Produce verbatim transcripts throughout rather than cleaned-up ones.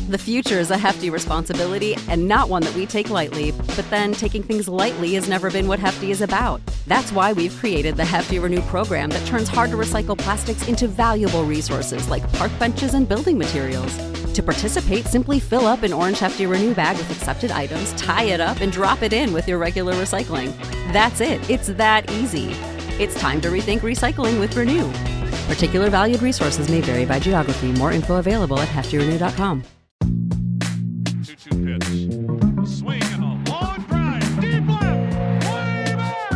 The future is a hefty responsibility and not one that we take lightly, but then taking things lightly has never been what Hefty is about. That's why we've created the Hefty Renew program that turns hard-to-recycle plastics into valuable resources like park benches and building materials. To participate, simply fill up an orange Hefty Renew bag with accepted items, tie it up, and drop it in with your regular recycling. That's it. It's that easy. It's time to rethink recycling with Renew. Particular valued resources may vary by geography. More info available at hefty renew dot com. two two pitch. A swing and a long drive. Deep left. Way back.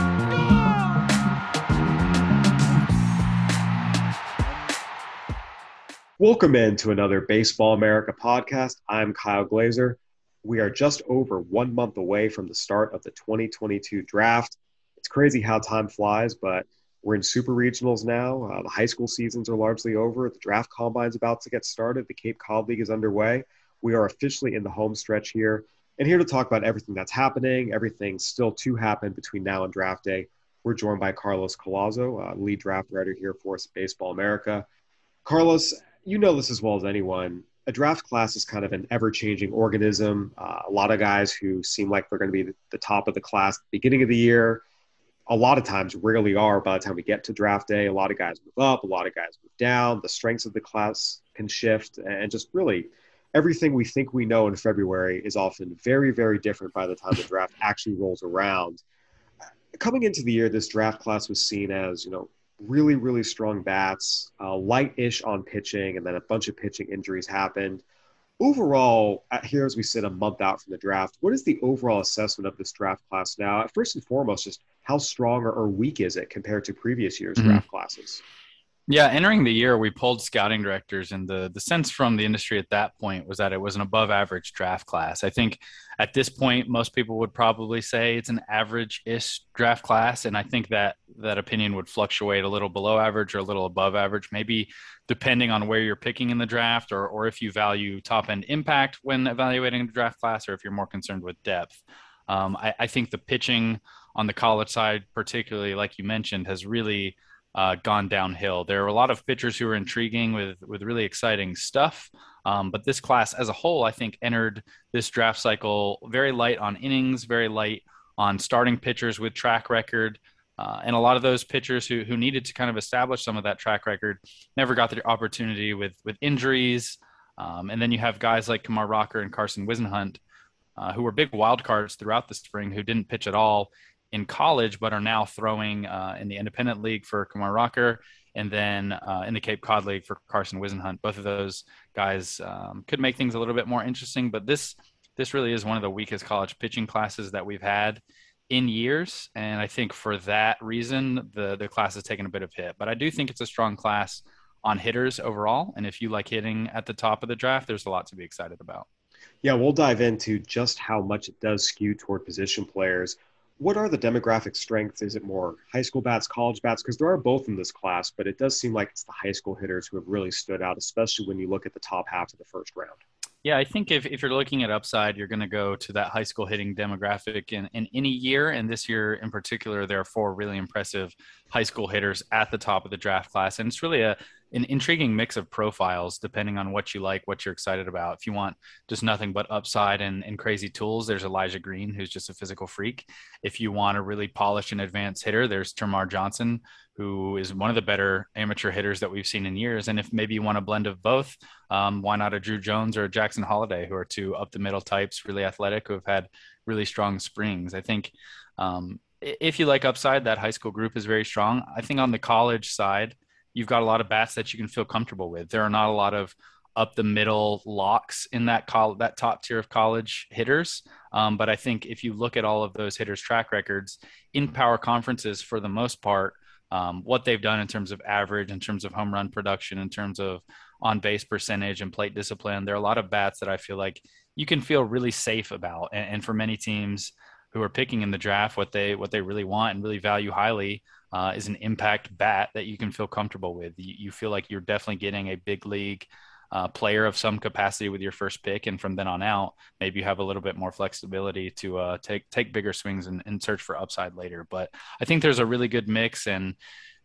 Gone. Welcome in to another Baseball America podcast. I'm Kyle Glazer. We are just over one month away from the start of the twenty twenty-two draft. It's crazy how time flies, but we're in super regionals now. Uh, the high school seasons are largely over. The draft combine's about to get started. The Cape Cod League is underway. We are officially in the home stretch here. And here to talk about everything that's happening, everything still to happen between now and draft day, we're joined by Carlos Collazo, uh, lead draft writer here for us at Baseball America. Carlos, you know this as well as anyone. A draft class is kind of an ever-changing organism. Uh, a lot of guys who seem like they're going to be the top of the class at the beginning of the year, a lot of times rarely are by the time we get to draft day. A lot of guys move up, a lot of guys move down. The strengths of the class can shift, and just really everything we think we know in February is often very, very different by the time the draft actually rolls around. Coming into the year, this draft class was seen as, you know, really, really strong bats, uh, light-ish on pitching, and then a bunch of pitching injuries happened. Overall, here as we sit a month out from the draft, what is the overall assessment of this draft class now? First and foremost, just how strong or, or weak is it compared to previous year's mm-hmm. draft classes? Yeah, entering the year, we pulled scouting directors, and the, the sense from the industry at that point was that it was an above-average draft class. I think at this point, most people would probably say it's an average-ish draft class, and I think that that opinion would fluctuate a little below average or a little above average, maybe depending on where you're picking in the draft or, or if you value top-end impact when evaluating the draft class or if you're more concerned with depth. Um, I, I think the pitching on the college side, particularly, like you mentioned, has really – Uh, gone downhill. There are a lot of pitchers who are intriguing with with really exciting stuff, um, but this class as a whole, I think, entered this draft cycle very light on innings, very light on starting pitchers with track record, uh, and a lot of those pitchers who who needed to kind of establish some of that track record never got the opportunity with with injuries. Um, and then you have guys like Kumar Rocker and Carson Whisenhunt, uh, who were big wild cards throughout the spring, who didn't pitch at all in college, but are now throwing uh, in the independent league for Kumar Rocker and then uh, in the Cape Cod League for Carson Whisenhunt. Both of those guys um, could make things a little bit more interesting, but this this really is one of the weakest college pitching classes that we've had in years. And I think for that reason, the, the class has taken a bit of hit. But I do think it's a strong class on hitters overall. And if you like hitting at the top of the draft, there's a lot to be excited about. Yeah, we'll dive into just how much it does skew toward position players. What are the demographic strengths? Is it more high school bats, college bats? Because there are both in this class, but it does seem like it's the high school hitters who have really stood out, especially when you look at the top half of the first round. Yeah, I think if, if you're looking at upside, you're going to go to that high school hitting demographic in, in any year. And this year in particular, there are four really impressive high school hitters at the top of the draft class. And it's really a an intriguing mix of profiles depending on what you like, what you're excited about. If you want just nothing but upside and, and crazy tools, there's Elijah Green, who's just a physical freak. If you want a really polished and advanced hitter, there's Termarr Johnson, who is one of the better amateur hitters that we've seen in years. And if maybe you want a blend of both, um, why not a Drew Jones or a Jackson Holiday, who are two up the middle types, really athletic, who have had really strong springs. I think um, if you like upside, that high school group is very strong. I think on the college side, you've got a lot of bats that you can feel comfortable with. There are not a lot of up the middle locks in that col- that top tier of college hitters. Um, but I think if you look at all of those hitters' track records in power conferences, for the most part, um, what they've done in terms of average, in terms of home run production, in terms of on base percentage and plate discipline, there are a lot of bats that I feel like you can feel really safe about. And, and for many teams who are picking in the draft, what they what they really want and really value highly uh, is an impact bat that you can feel comfortable with. You, you feel like you're definitely getting a big league uh, player of some capacity with your first pick, and from then on out, maybe you have a little bit more flexibility to uh, take take bigger swings and, and search for upside later. But I think there's a really good mix, and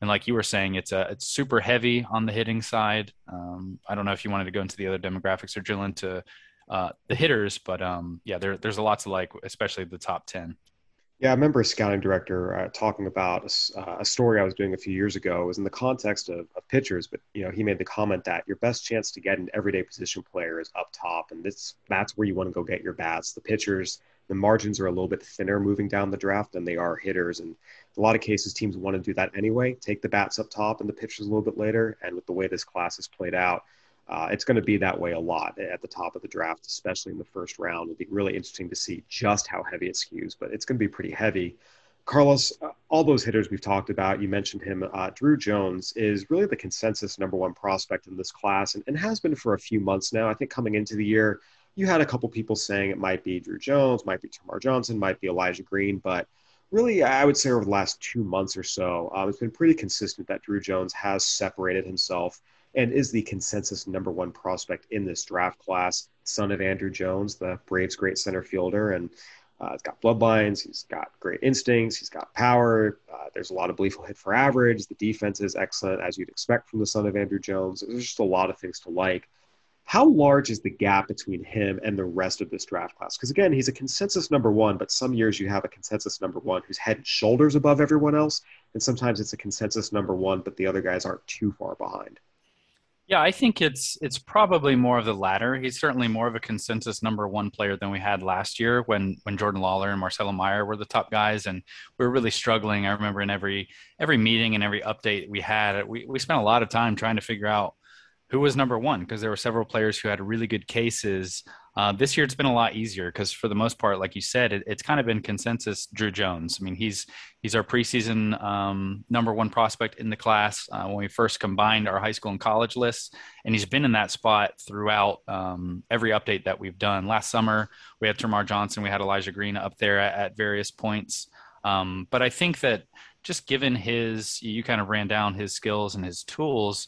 And like you were saying, it's a it's super heavy on the hitting side. Um, I don't know if you wanted to go into the other demographics or drill into uh, the hitters, but um, yeah, there, there's a lot to like, especially the top ten. Yeah, I remember a scouting director uh, talking about a, s- uh, a story I was doing a few years ago. It was in the context of, of pitchers, but you know, he made the comment that your best chance to get an everyday position player is up top, and this that's where you want to go get your bats. The pitchers, the margins are a little bit thinner moving down the draft than they are hitters, and in a lot of cases, teams want to do that anyway. Take the bats up top and the pitchers a little bit later. And with the way this class is played out, uh, it's going to be that way a lot at the top of the draft, especially in the first round. It'll be really interesting to see just how heavy it skews, but it's going to be pretty heavy. Carlos, uh, all those hitters we've talked about, you mentioned him. Uh, Drew Jones is really the consensus number one prospect in this class, and, and has been for a few months now. I think coming into the year, you had a couple people saying it might be Drew Jones, might be Tamar Johnson, might be Elijah Green, but really, I would say over the last two months or so, um, it's been pretty consistent that Drew Jones has separated himself and is the consensus number one prospect in this draft class. Son of Andrew Jones, the Braves' great center fielder, and uh, he's got bloodlines. He's got great instincts. He's got power. Uh, there's a lot of belief he'll hit for average. The defense is excellent, as you'd expect from the son of Andrew Jones. There's just a lot of things to like. How large is the gap between him and the rest of this draft class? Because again, he's a consensus number one, but some years you have a consensus number one who's head and shoulders above everyone else. And sometimes it's a consensus number one, but the other guys aren't too far behind. Yeah, I think it's it's probably more of the latter. He's certainly more of a consensus number one player than we had last year when when Jordan Lawler and Marcelo Meyer were the top guys, and we were really struggling. I remember in every every meeting and every update we had, we we spent a lot of time trying to figure out who was number one, because there were several players who had really good cases. Uh, this year it's been a lot easier because for the most part, like you said, it, it's kind of been consensus Drew Jones. I mean, he's he's our preseason um, number one prospect in the class uh, when we first combined our high school and college lists, and he's been in that spot throughout um, every update that we've done. Last summer we had Tamar Johnson, we had Elijah Green up there at, at various points. Um, but I think that just given his, you kind of ran down his skills and his tools,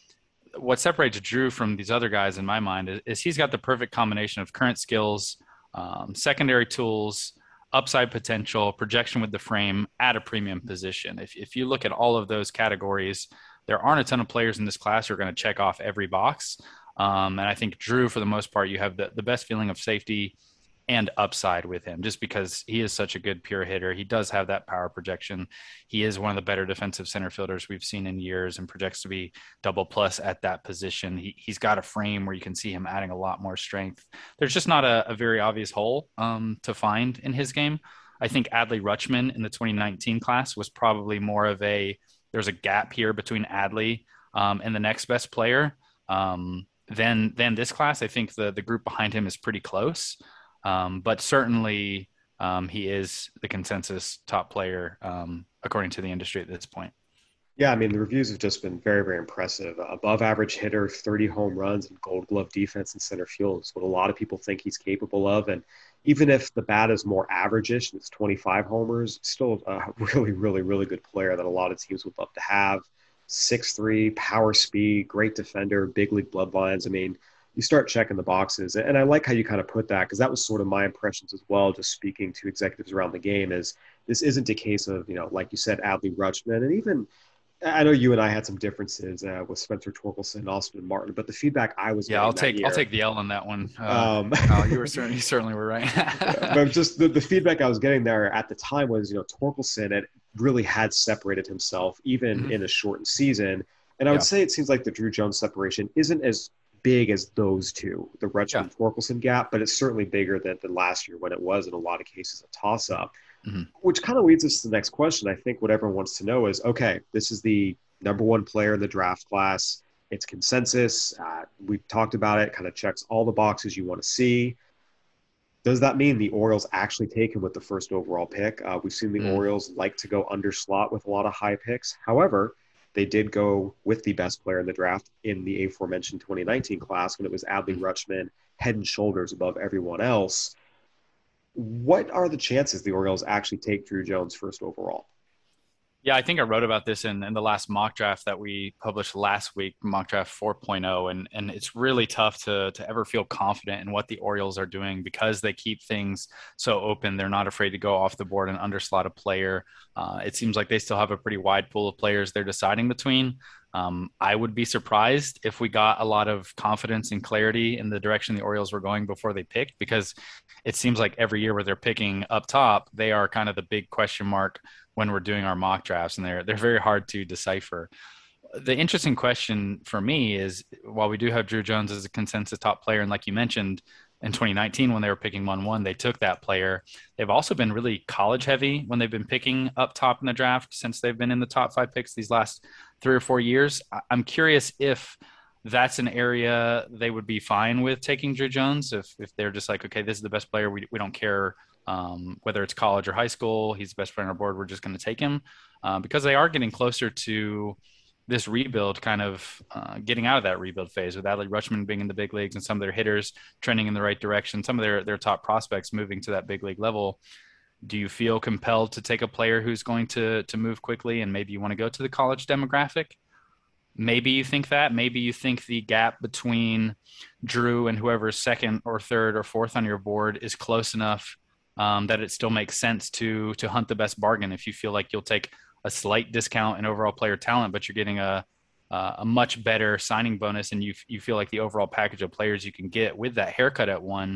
what separates Drew from these other guys in my mind is, is he's got the perfect combination of current skills, um, secondary tools, upside potential, projection with the frame at a premium position. If, if you look at all of those categories, there aren't a ton of players in this class who are going to check off every box. Um, and I think Drew, for the most part, you have the, the best feeling of safety and upside with him just because he is such a good pure hitter. He does have that power projection. He is one of the better defensive center fielders we've seen in years and projects to be double plus at that position. He, he's got a frame where you can see him adding a lot more strength. There's just not a, a very obvious hole um, to find in his game. I think Adley Rutschman in the twenty nineteen class was probably more of a, there's a gap here between Adley um, and the next best player. Um, then, then this class, I think the, the group behind him is pretty close. Um, but certainly um, he is the consensus top player, um, according to the industry at this point. Yeah, I mean, the reviews have just been very, very impressive. Above average hitter, thirty home runs, and gold glove defense in center field is what a lot of people think he's capable of. And even if the bat is more average-ish, and it's twenty-five homers, still a really, really, really good player that a lot of teams would love to have. six three, power speed, great defender, big league bloodlines. I mean, you start checking the boxes. And I like how you kind of put that, because that was sort of my impressions as well, just speaking to executives around the game, is this isn't a case of, you know, like you said, Adley Rutschman. And even, I know you and I had some differences uh, with Spencer Torkelson, Austin Martin, but the feedback I was yeah, I'll take year, I'll take the L on that one. Uh, um, oh, you were certainly you certainly were right. But just the, the feedback I was getting there at the time was, you know, Torkelson had really had separated himself even mm-hmm. in a shortened season. And I would yeah. say it seems like the Drew Jones separation isn't as big as those two, the Rutschman yeah. Torkelson gap, but it's certainly bigger than, than last year when it was in a lot of cases a toss-up, mm-hmm. which kind of leads us to the next question. I think what everyone wants to know is, okay, this is the number one player in the draft class. It's consensus. Uh, we've talked about it, kind of checks all the boxes you want to see. Does that mean the Orioles actually take him with the first overall pick? Uh, we've seen the mm. Orioles like to go under slot with a lot of high picks. However, they did go with the best player in the draft in the aforementioned twenty nineteen class when it was Adley Rutschman, head and shoulders above everyone else. What are the chances the Orioles actually take Drew Jones first overall? Yeah, I think I wrote about this in, in the last mock draft that we published last week, mock draft 4.0, and and it's really tough to to ever feel confident in what the Orioles are doing because they keep things so open. They're not afraid to go off the board and underslot a player. Uh, it seems like they still have a pretty wide pool of players they're deciding between. Um, I would be surprised if we got a lot of confidence and clarity in the direction the Orioles were going before they picked, because it seems like every year where they're picking up top, they are kind of the big question mark when we're doing our mock drafts, and they're they're very hard to decipher. The interesting question for me is, while we do have Drew Jones as a consensus top player, and like you mentioned, in twenty nineteen when they were picking one one, they took that player. They've also been really college heavy when they've been picking up top in the draft since they've been in the top five picks these last three or four years. I'm curious if that's an area they would be fine with taking Drew Jones, if if they're just like, okay, this is the best player, we we don't care um, whether it's college or high school, he's the best player on our board, we're just going to take him, uh, because they are getting closer to this rebuild, kind of uh, getting out of that rebuild phase, with Adley Rutschman being in the big leagues and some of their hitters trending in the right direction, some of their their top prospects moving to that big league level. Do you feel compelled to take a player who's going to to move quickly, and maybe you want to go to the college demographic? Maybe you think that. Maybe you think the gap between Drew and whoever's second or third or fourth on your board is close enough um, that it still makes sense to to hunt the best bargain. If you feel like you'll take a slight discount in overall player talent, but you're getting a uh, a much better signing bonus, and you you feel like the overall package of players you can get with that haircut at one.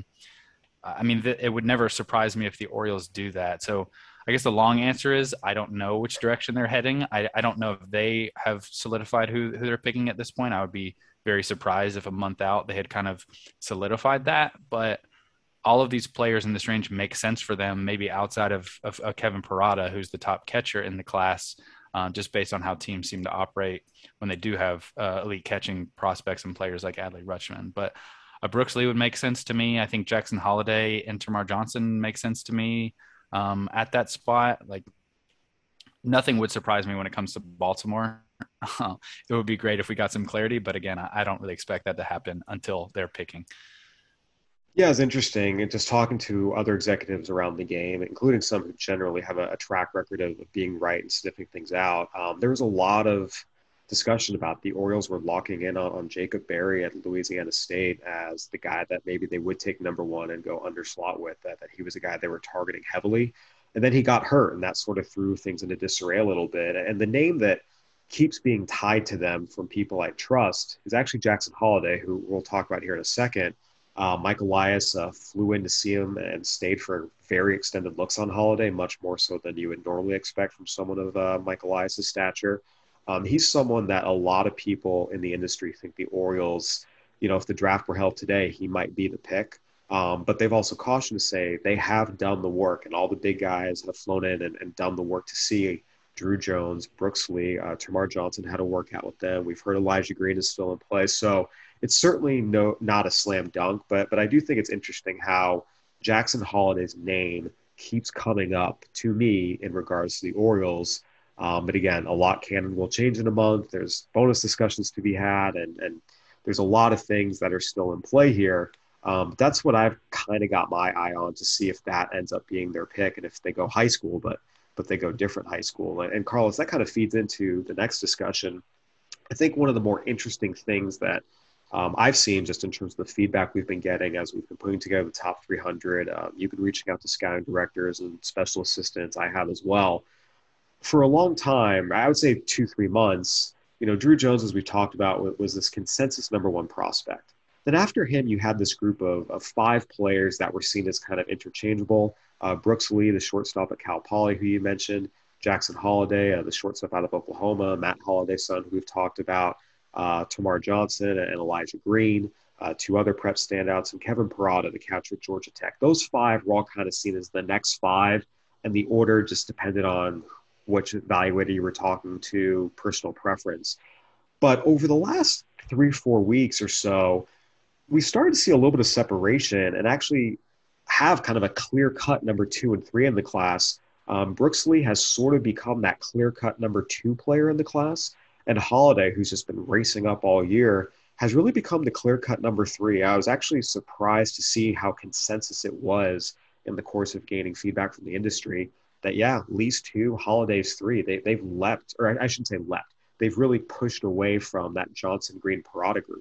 I mean, th- it would never surprise me if the Orioles do that. So I guess the long answer is I don't know which direction they're heading. I, I don't know if they have solidified who, who they're picking at this point. I would be very surprised if a month out they had kind of solidified that. But all of these players in this range make sense for them, maybe outside of, of, of Kevin Parada, who's the top catcher in the class, um, just based on how teams seem to operate when they do have uh, elite catching prospects and players like Adley Rutschman. But a Brooks Lee would make sense to me. I think Jackson Holliday and Tamar Johnson make sense to me um, at that spot. Like, nothing would surprise me when it comes to Baltimore. It would be great if we got some clarity, but again, I, I don't really expect that to happen until they're picking. Yeah, it's interesting. And just talking to other executives around the game, including some who generally have a, a track record of, of being right and sniffing things out. Um, there was a lot of discussion about the Orioles were locking in on, on Jacob Berry at Louisiana State as the guy that maybe they would take number one and go under slot with, that, that he was a guy they were targeting heavily. And then he got hurt, and that sort of threw things into disarray a little bit. And the name that keeps being tied to them from people I trust is actually Jackson Holliday, who we'll talk about here in a second. Uh, Mike Elias uh, flew in to see him and stayed for very extended looks on Holliday, much more so than you would normally expect from someone of uh, Mike Elias' stature. Um, he's someone that a lot of people in the industry think the Orioles, you know, if the draft were held today, he might be the pick. Um, but they've also cautioned to say they have done the work, and all the big guys have flown in and, and done the work to see Drew Jones, Brooks Lee, uh, Tamar Johnson had a workout with them. We've heard Elijah Green is still in play. So it's certainly no not a slam dunk, but but I do think it's interesting how Jackson Holliday's name keeps coming up to me in regards to the Orioles. Um, but again, a lot can and will change in a month. There's bonus discussions to be had, and, and there's a lot of things that are still in play here. Um, that's what I've kind of got my eye on to see if that ends up being their pick and if they go high school, but but they go different high school. And, and Carlos, that kind of feeds into the next discussion. I think one of the more interesting things that um, I've seen just in terms of the feedback we've been getting as we've been putting together the top three hundred, um, you've been reaching out to scouting directors and special assistants. I have as well. For a long time, I would say two, three months, you know, Drew Jones, as we talked about, was this consensus number one prospect. Then after him, you had this group of, of five players that were seen as kind of interchangeable. Uh, Brooks Lee, the shortstop at Cal Poly, who you mentioned, Jackson Holliday, uh, the shortstop out of Oklahoma, Matt Holliday's son, who we've talked about, uh, Tamar Johnson and Elijah Green, uh, two other prep standouts, and Kevin Parada, the catcher at Georgia Tech. Those five were all kind of seen as the next five, and the order just depended on which evaluator you were talking to, personal preference. But over the last three, four weeks or so, we started to see a little bit of separation and actually have kind of a clear-cut number two and three in the class. Um, Brooks Lee has sort of become that clear-cut number two player in the class, and Holliday, who's just been racing up all year, has really become the clear-cut number three. I was actually surprised to see how consensus it was in the course of gaining feedback from the industry, that, yeah, Lee's two, Holiday's three. They, they've leapt, or I shouldn't say leapt. They've really pushed away from that Johnson, Green, Parada group.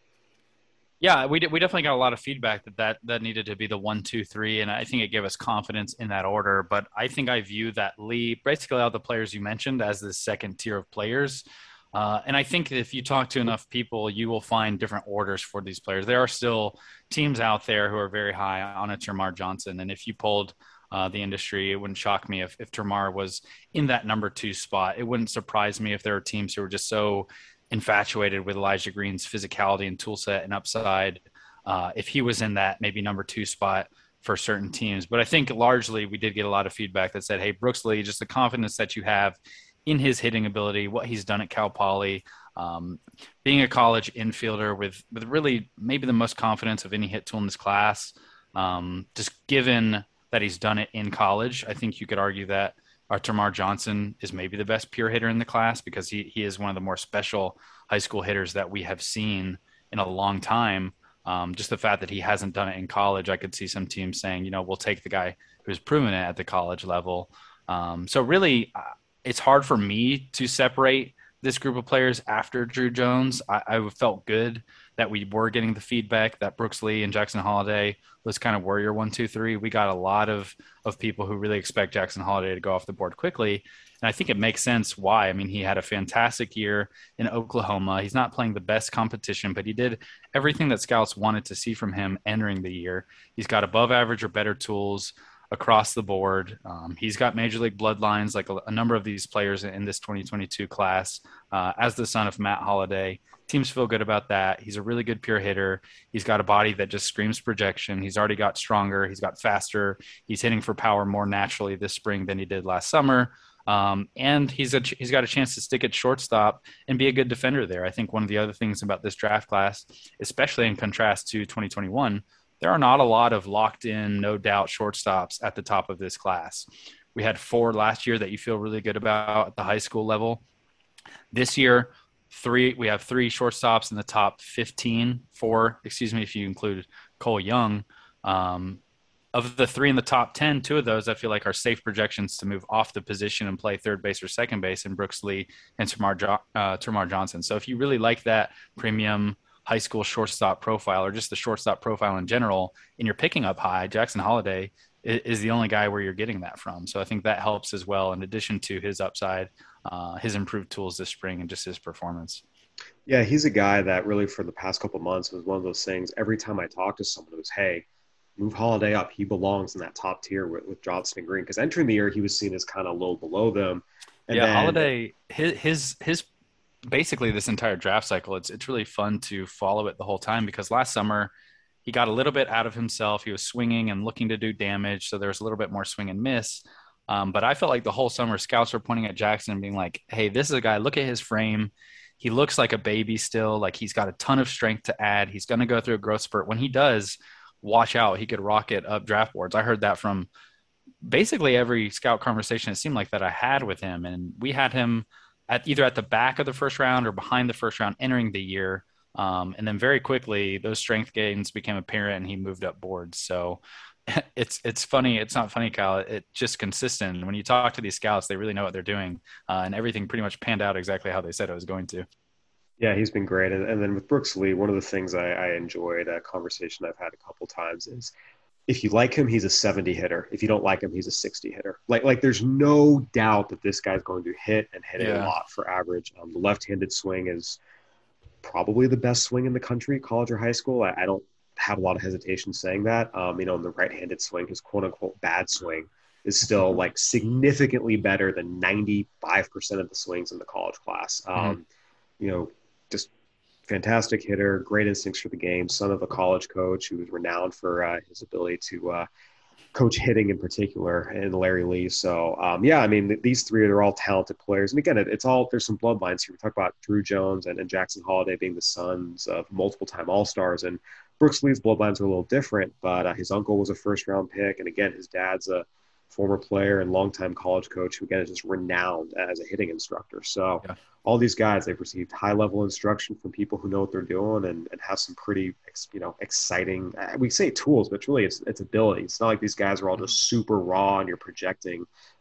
Yeah, we did, we definitely got a lot of feedback that, that that needed to be the one, two, three, and I think it gave us confidence in that order. But I think I view that Lee, basically all the players you mentioned, as the second tier of players. Uh, and I think if you talk to enough people, you will find different orders for these players. There are still teams out there who are very high on a Termarr Johnson, and if you pulled uh, the industry, it wouldn't shock me if if Termarr was in that number two spot. It wouldn't surprise me if there were teams who were just so infatuated with Elijah Green's physicality and tool set and upside, uh, if he was in that maybe number two spot for certain teams. But I think largely we did get a lot of feedback that said, hey, Brooks Lee, just the confidence that you have in his hitting ability, what he's done at Cal Poly, um, being a college infielder with, with really maybe the most confidence of any hit tool in this class, um, just given that he's done it in college. I think you could argue that our Termarr Johnson is maybe the best pure hitter in the class because he he is one of the more special high school hitters that we have seen in a long time. Um, just the fact that he hasn't done it in college, I could see some teams saying, you know, we'll take the guy who's proven it at the college level. Um, so really, uh, it's hard for me to separate this group of players after Drew Jones. I, I felt good that we were getting the feedback that Brooks Lee and Jackson Holiday was kind of warrior one, two, three. We got a lot of, of people who really expect Jackson Holiday to go off the board quickly. And I think it makes sense why. I mean, he had a fantastic year in Oklahoma. He's not playing the best competition, but he did everything that scouts wanted to see from him entering the year. He's got above average or better tools across the board. Um, he's got major league bloodlines, like a, a number of these players in this twenty twenty-two class. Uh, as the son of Matt Holliday, teams feel good about that. He's a really good pure hitter. He's got a body that just screams projection. He's already got stronger. He's got faster. He's hitting for power more naturally this spring than he did last summer. Um, and he's a, he's got a chance to stick at shortstop and be a good defender there. I think one of the other things about this draft class, especially in contrast to twenty twenty-one, there are not a lot of locked in, no doubt shortstops at the top of this class. We had four last year that you feel really good about at the high school level. This year, three, we have three shortstops in the top fifteen, four, excuse me, if you include Cole Young. Um, of the three in the top ten, two of those I feel like are safe projections to move off the position and play third base or second base in Brooks Lee and Termarr, jo- uh, Termarr Johnson. So if you really like that premium high school shortstop profile or just the shortstop profile in general, and you're picking up high, Jackson Holiday is, is the only guy where you're getting that from. So I think that helps as well, in addition to his upside, uh, his improved tools this spring and just his performance. Yeah, he's a guy that really for the past couple of months was one of those things. Every time I talk to someone, it was, hey, move Holiday up. He belongs in that top tier with, with Johnson and Green. Because entering the year, he was seen as kind of a little below them. And yeah, then, Holiday, his, his, his, basically this entire draft cycle, it's it's really fun to follow it the whole time because last summer he got a little bit out of himself. He was swinging and looking to do damage, so there was a little bit more swing and miss. Um, but I felt like the whole summer scouts were pointing at Jackson and being like, hey, this is a guy, look at his frame. He looks like a baby still. Like he's got a ton of strength to add. He's going to go through a growth spurt. When he does, watch out. He could rocket up draft boards. I heard that from basically every scout conversation it seemed like that I had with him. And we had him at either at the back of the first round or behind the first round entering the year. Um, and then very quickly those strength gains became apparent and he moved up boards. So it's, it's funny. It's not funny, Kyle. It's just consistent. When you talk to these scouts, they really know what they're doing. Uh, and everything pretty much panned out exactly how they said it was going to. Yeah, he's been great. And, and then with Brooks Lee, one of the things I, I enjoyed, a conversation I've had a couple times is, if you like him, he's a seventy hitter. If you don't like him, he's a sixty hitter. Like, like there's no doubt that this guy's going to hit and hit Yeah. a lot for average. Um, the left-handed swing is probably the best swing in the country, college or high school. I, I don't have a lot of hesitation saying that. Um, you know, in the right-handed swing, his quote-unquote bad swing is still like significantly better than ninety-five percent of the swings in the college class. Um, Mm-hmm. You know, just fantastic hitter, great instincts for the game, son of a college coach who was renowned for uh, his ability to uh, coach hitting in particular, and Larry Lee. So, um, yeah, I mean, th- these three are all talented players. And again, it, it's all, there's some bloodlines here. We talk about Drew Jones and, and Jackson Holiday being the sons of multiple-time All-Stars. And Brooks Lee's bloodlines are a little different, but uh, his uncle was a first-round pick. And again, his dad's a former player and longtime college coach who, again, is just renowned as a hitting instructor. So Yeah. all these guys, they've received high-level instruction from people who know what they're doing and, and have some pretty, you know, exciting, we say tools, but really it's, it's ability. It's not like these guys are all just super raw and you're projecting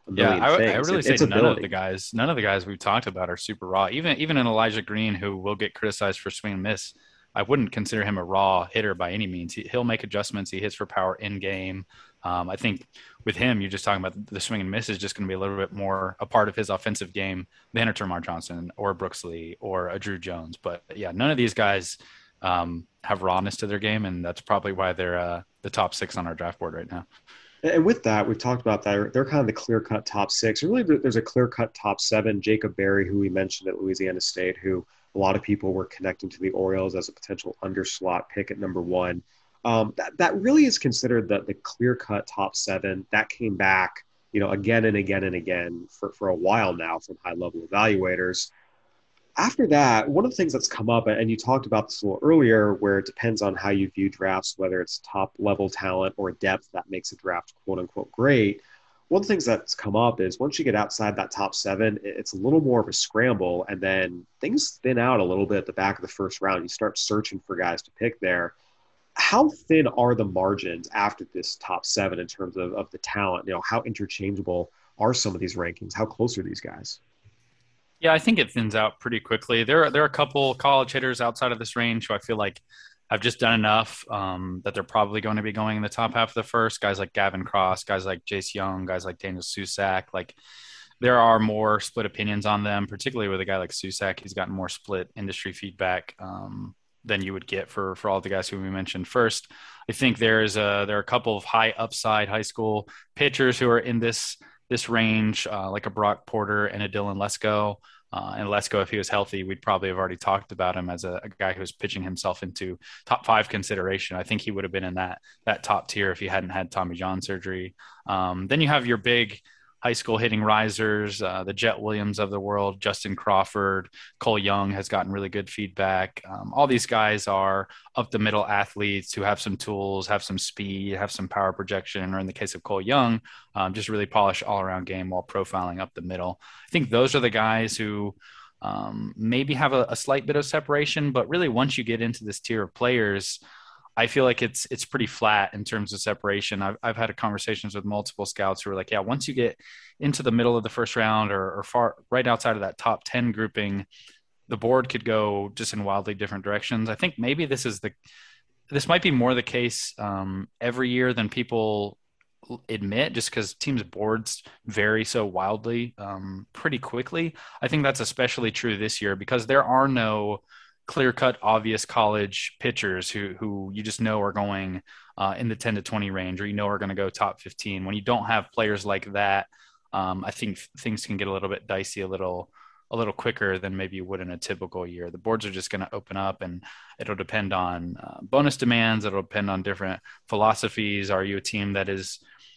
a Yeah, million I, would- I things. really It, say it's none of ability. the guys, none of the guys we've talked about are super raw. Even even an Elijah Green, who will get criticized for swing and miss, I wouldn't consider him a raw hitter by any means. He, he'll make adjustments. He hits for power in game. Um, I think with him, you're just talking about the swing and miss is just going to be a little bit more a part of his offensive game than a Termarr Johnson or a Brooks Lee or a Drew Jones. But yeah, none of these guys um, have rawness to their game, and that's probably why they're uh, the top six on our draft board right now. And with that, we've talked about that. They're kind of the clear-cut top six. Really, there's a clear-cut top seven. Jacob Berry, who we mentioned at Louisiana State, who a lot of people were connecting to the Orioles as a potential underslot pick at number one. Um, that, that really is considered the, the clear-cut top seven. That came back, you know, again and again and again for, for a while now from high-level evaluators. After that, one of the things that's come up, and you talked about this a little earlier, where it depends on how you view drafts, whether it's top level talent or depth that makes a draft quote unquote great. One of the things that's come up is once you get outside that top seven, it's a little more of a scramble, and then things thin out a little bit at the back of the first round. You start searching for guys to pick there. How thin are the margins after this top seven in terms of, of the talent? You know, how interchangeable are some of these rankings? How close are these guys? Yeah, I think it thins out pretty quickly. There, are- there are a couple college hitters outside of this range who I feel like have just done enough um, that they're probably going to be going in the top half of the first. Guys like Gavin Cross, guys like Jace Young, guys like Daniel Susac. Like there are more split opinions on them, particularly with a guy like Susac. He's gotten more split industry feedback um, than you would get for for all the guys who we mentioned first. I think there's a there are a couple of high upside high school pitchers who are in this this range, uh, like a Brock Porter and a Dylan Lesko. Uh, and Lesko, if he was healthy, we'd probably have already talked about him as a, a guy who was pitching himself into top five consideration. I think he would have been in that that top tier if he hadn't had Tommy John surgery. Um, then you have your big high school hitting risers, uh, the Jet Williams of the world, Justin Crawford, Cole Young has gotten really good feedback. Um, all these guys are up the middle athletes who have some tools, have some speed, have some power projection, or in the case of Cole Young, um, just really polish all around game while profiling up the middle. I think those are the guys who um, maybe have a, a slight bit of separation, but really once you get into this tier of players, I feel like it's it's pretty flat in terms of separation. I've I've had conversations with multiple scouts who are like, yeah, once you get into the middle of the first round or, or far right outside of that top ten grouping, the board could go just in wildly different directions. I think maybe this is the this might be more the case um, every year than people admit, just because teams' boards vary so wildly um, pretty quickly. I think that's especially true this year because there are no clear-cut, obvious college pitchers who who you just know are going uh, in the ten to twenty range, or you know are going to go top fifteen. When you don't have players like that, um, I think things can get a little bit dicey, a little a little quicker than maybe you would in a typical year. The boards are just going to open up, and it'll depend on uh, bonus demands. It'll depend on different philosophies. Are you a team that is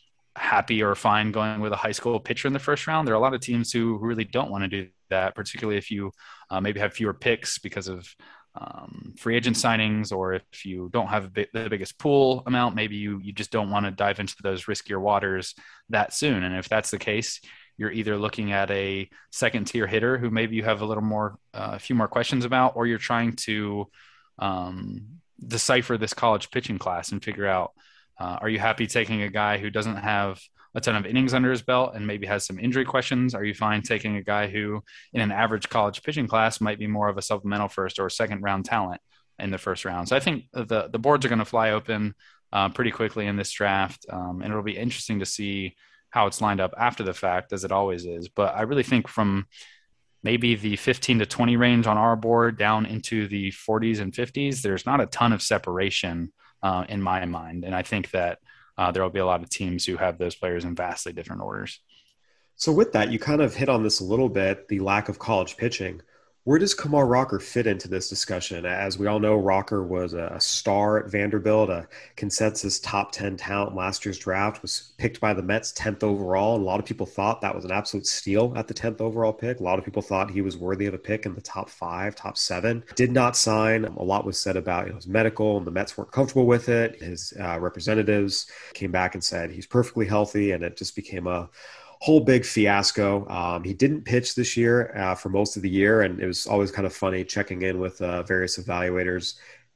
happy or fine going with a high school pitcher in the first round? There are a lot of teams who really don't want to do that, particularly if you uh, maybe have fewer picks because of um, free agent signings, or if you don't have a bit, the biggest pool amount, maybe you you just don't want to dive into those riskier waters that soon. And if that's the case, you're either looking at a second tier hitter who maybe you have a little more, uh, a few more questions about, or you're trying to um, decipher this college pitching class and figure out, uh, are you happy taking a guy who doesn't have a ton of innings under his belt and maybe has some injury questions? Are you fine taking a guy who in an average college pitching class might be more of a supplemental first or second round talent in the first round? So I think the, the boards are going to fly open uh, pretty quickly in this draft. Um, and it'll be interesting to see how it's lined up after the fact, as it always is. But I really think from maybe the fifteen to twenty range on our board down into the forties and fifties, there's not a ton of separation uh, in my mind. And I think that Uh, there will be a lot of teams who have those players in vastly different orders. So with that, you kind of hit on this a little bit, the lack of college pitching. Where does Kumar Rocker fit into this discussion? As we all know, Rocker was a star at Vanderbilt, a consensus top ten talent last year's draft, was picked by the Mets tenth overall. And a lot of people thought that was an absolute steal at the tenth overall pick. A lot of people thought he was worthy of a pick in the top five, top seven. Did not sign. A lot was said about, you know, his medical, and the Mets weren't comfortable with it. His uh, representatives came back and said he's perfectly healthy, and it just became a whole big fiasco. Um, he didn't pitch this year uh, for most of the year, and it was always kind of funny checking in with uh, various evaluators.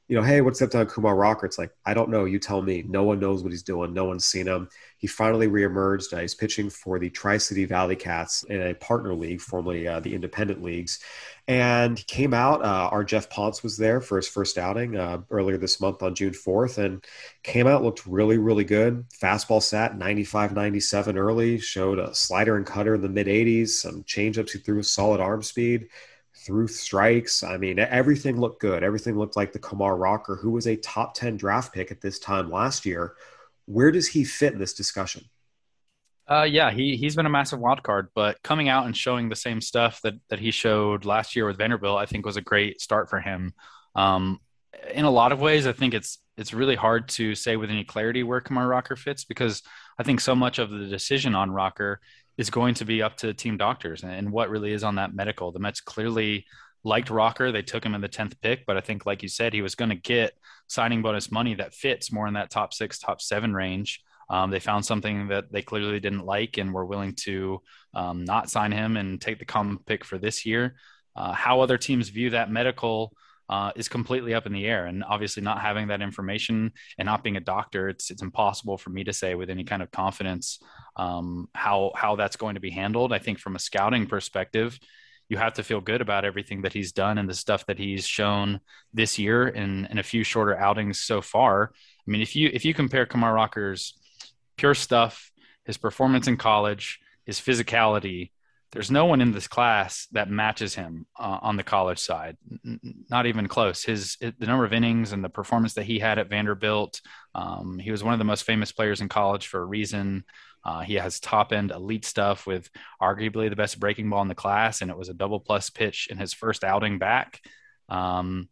you know, hey, what's up to Kumar Rocker? It's like, I don't know. You tell me. No one knows what he's doing. No one's seen him. He finally reemerged. Uh, he's pitching for the Tri-City Valley Cats in a partner league, formerly uh, the independent leagues. And he came out. Uh, our Jeff Ponce was there for his first outing uh, earlier this month on June fourth, and came out, looked really, really good. Fastball sat ninety-five ninety-seven early, showed a slider and cutter in the mid eighties, some changeups. He threw a solid arm speed, through strikes. I mean, everything looked good. Everything looked like the Kumar Rocker, who was a top ten draft pick at this time last year. Where does he fit in this discussion? Uh, yeah, he, he's been a massive wild card, but coming out and showing the same stuff that, that he showed last year with Vanderbilt, I think was a great start for him. Um, in a lot of ways, I think it's it's really hard to say with any clarity where Kumar Rocker fits, because I think so much of the decision on Rocker is going to be up to team doctors and what really is on that medical. The Mets clearly liked Rocker. They took him in the tenth pick, but I think, like you said, he was going to get signing bonus money that fits more in that top six, top seven range. Um, they found something that they clearly didn't like and were willing to um, not sign him and take the common pick for this year. Uh, how other teams view that medical uh, is completely up in the air. And obviously not having that information and not being a doctor, it's it's impossible for me to say with any kind of confidence um, how, how that's going to be handled. I think from a scouting perspective, you have to feel good about everything that he's done and the stuff that he's shown this year in, in a few shorter outings so far. I mean, if you if you compare Kumar Rocker's pure stuff, his performance in college, his physicality, there's no one in this class that matches him uh, on the college side. N- not even close. His it, the number of innings and the performance that he had at Vanderbilt. Um, he was one of the most famous players in college for a reason. Uh, he has top end elite stuff with arguably the best breaking ball in the class, and it was a double plus pitch in his first outing back. Um,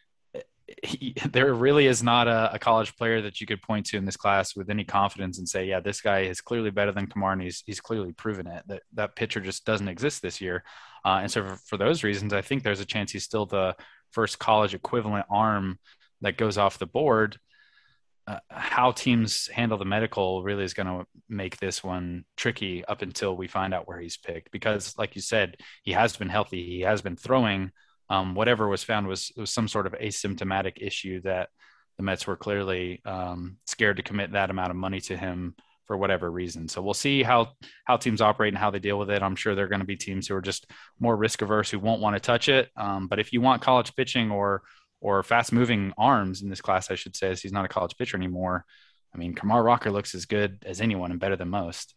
He, there really is not a, a college player that you could point to in this class with any confidence and say, yeah, this guy is clearly better than Kumar, and he's, he's clearly proven it. That that pitcher just doesn't exist this year. Uh, and so for, for those reasons, I think there's a chance he's still the first college equivalent arm that goes off the board. Uh, how teams handle the medical really is going to make this one tricky up until we find out where he's picked, because like you said, he has been healthy. He has been throwing. Um, whatever was found was, was some sort of asymptomatic issue that the Mets were clearly um, scared to commit that amount of money to him for whatever reason. So we'll see how, how teams operate and how they deal with it. I'm sure there are going to be teams who are just more risk averse, who won't want to touch it. Um, but if you want college pitching or, or fast moving arms in this class, I should say, as he's not a college pitcher anymore. I mean, Kumar Rocker looks as good as anyone and better than most.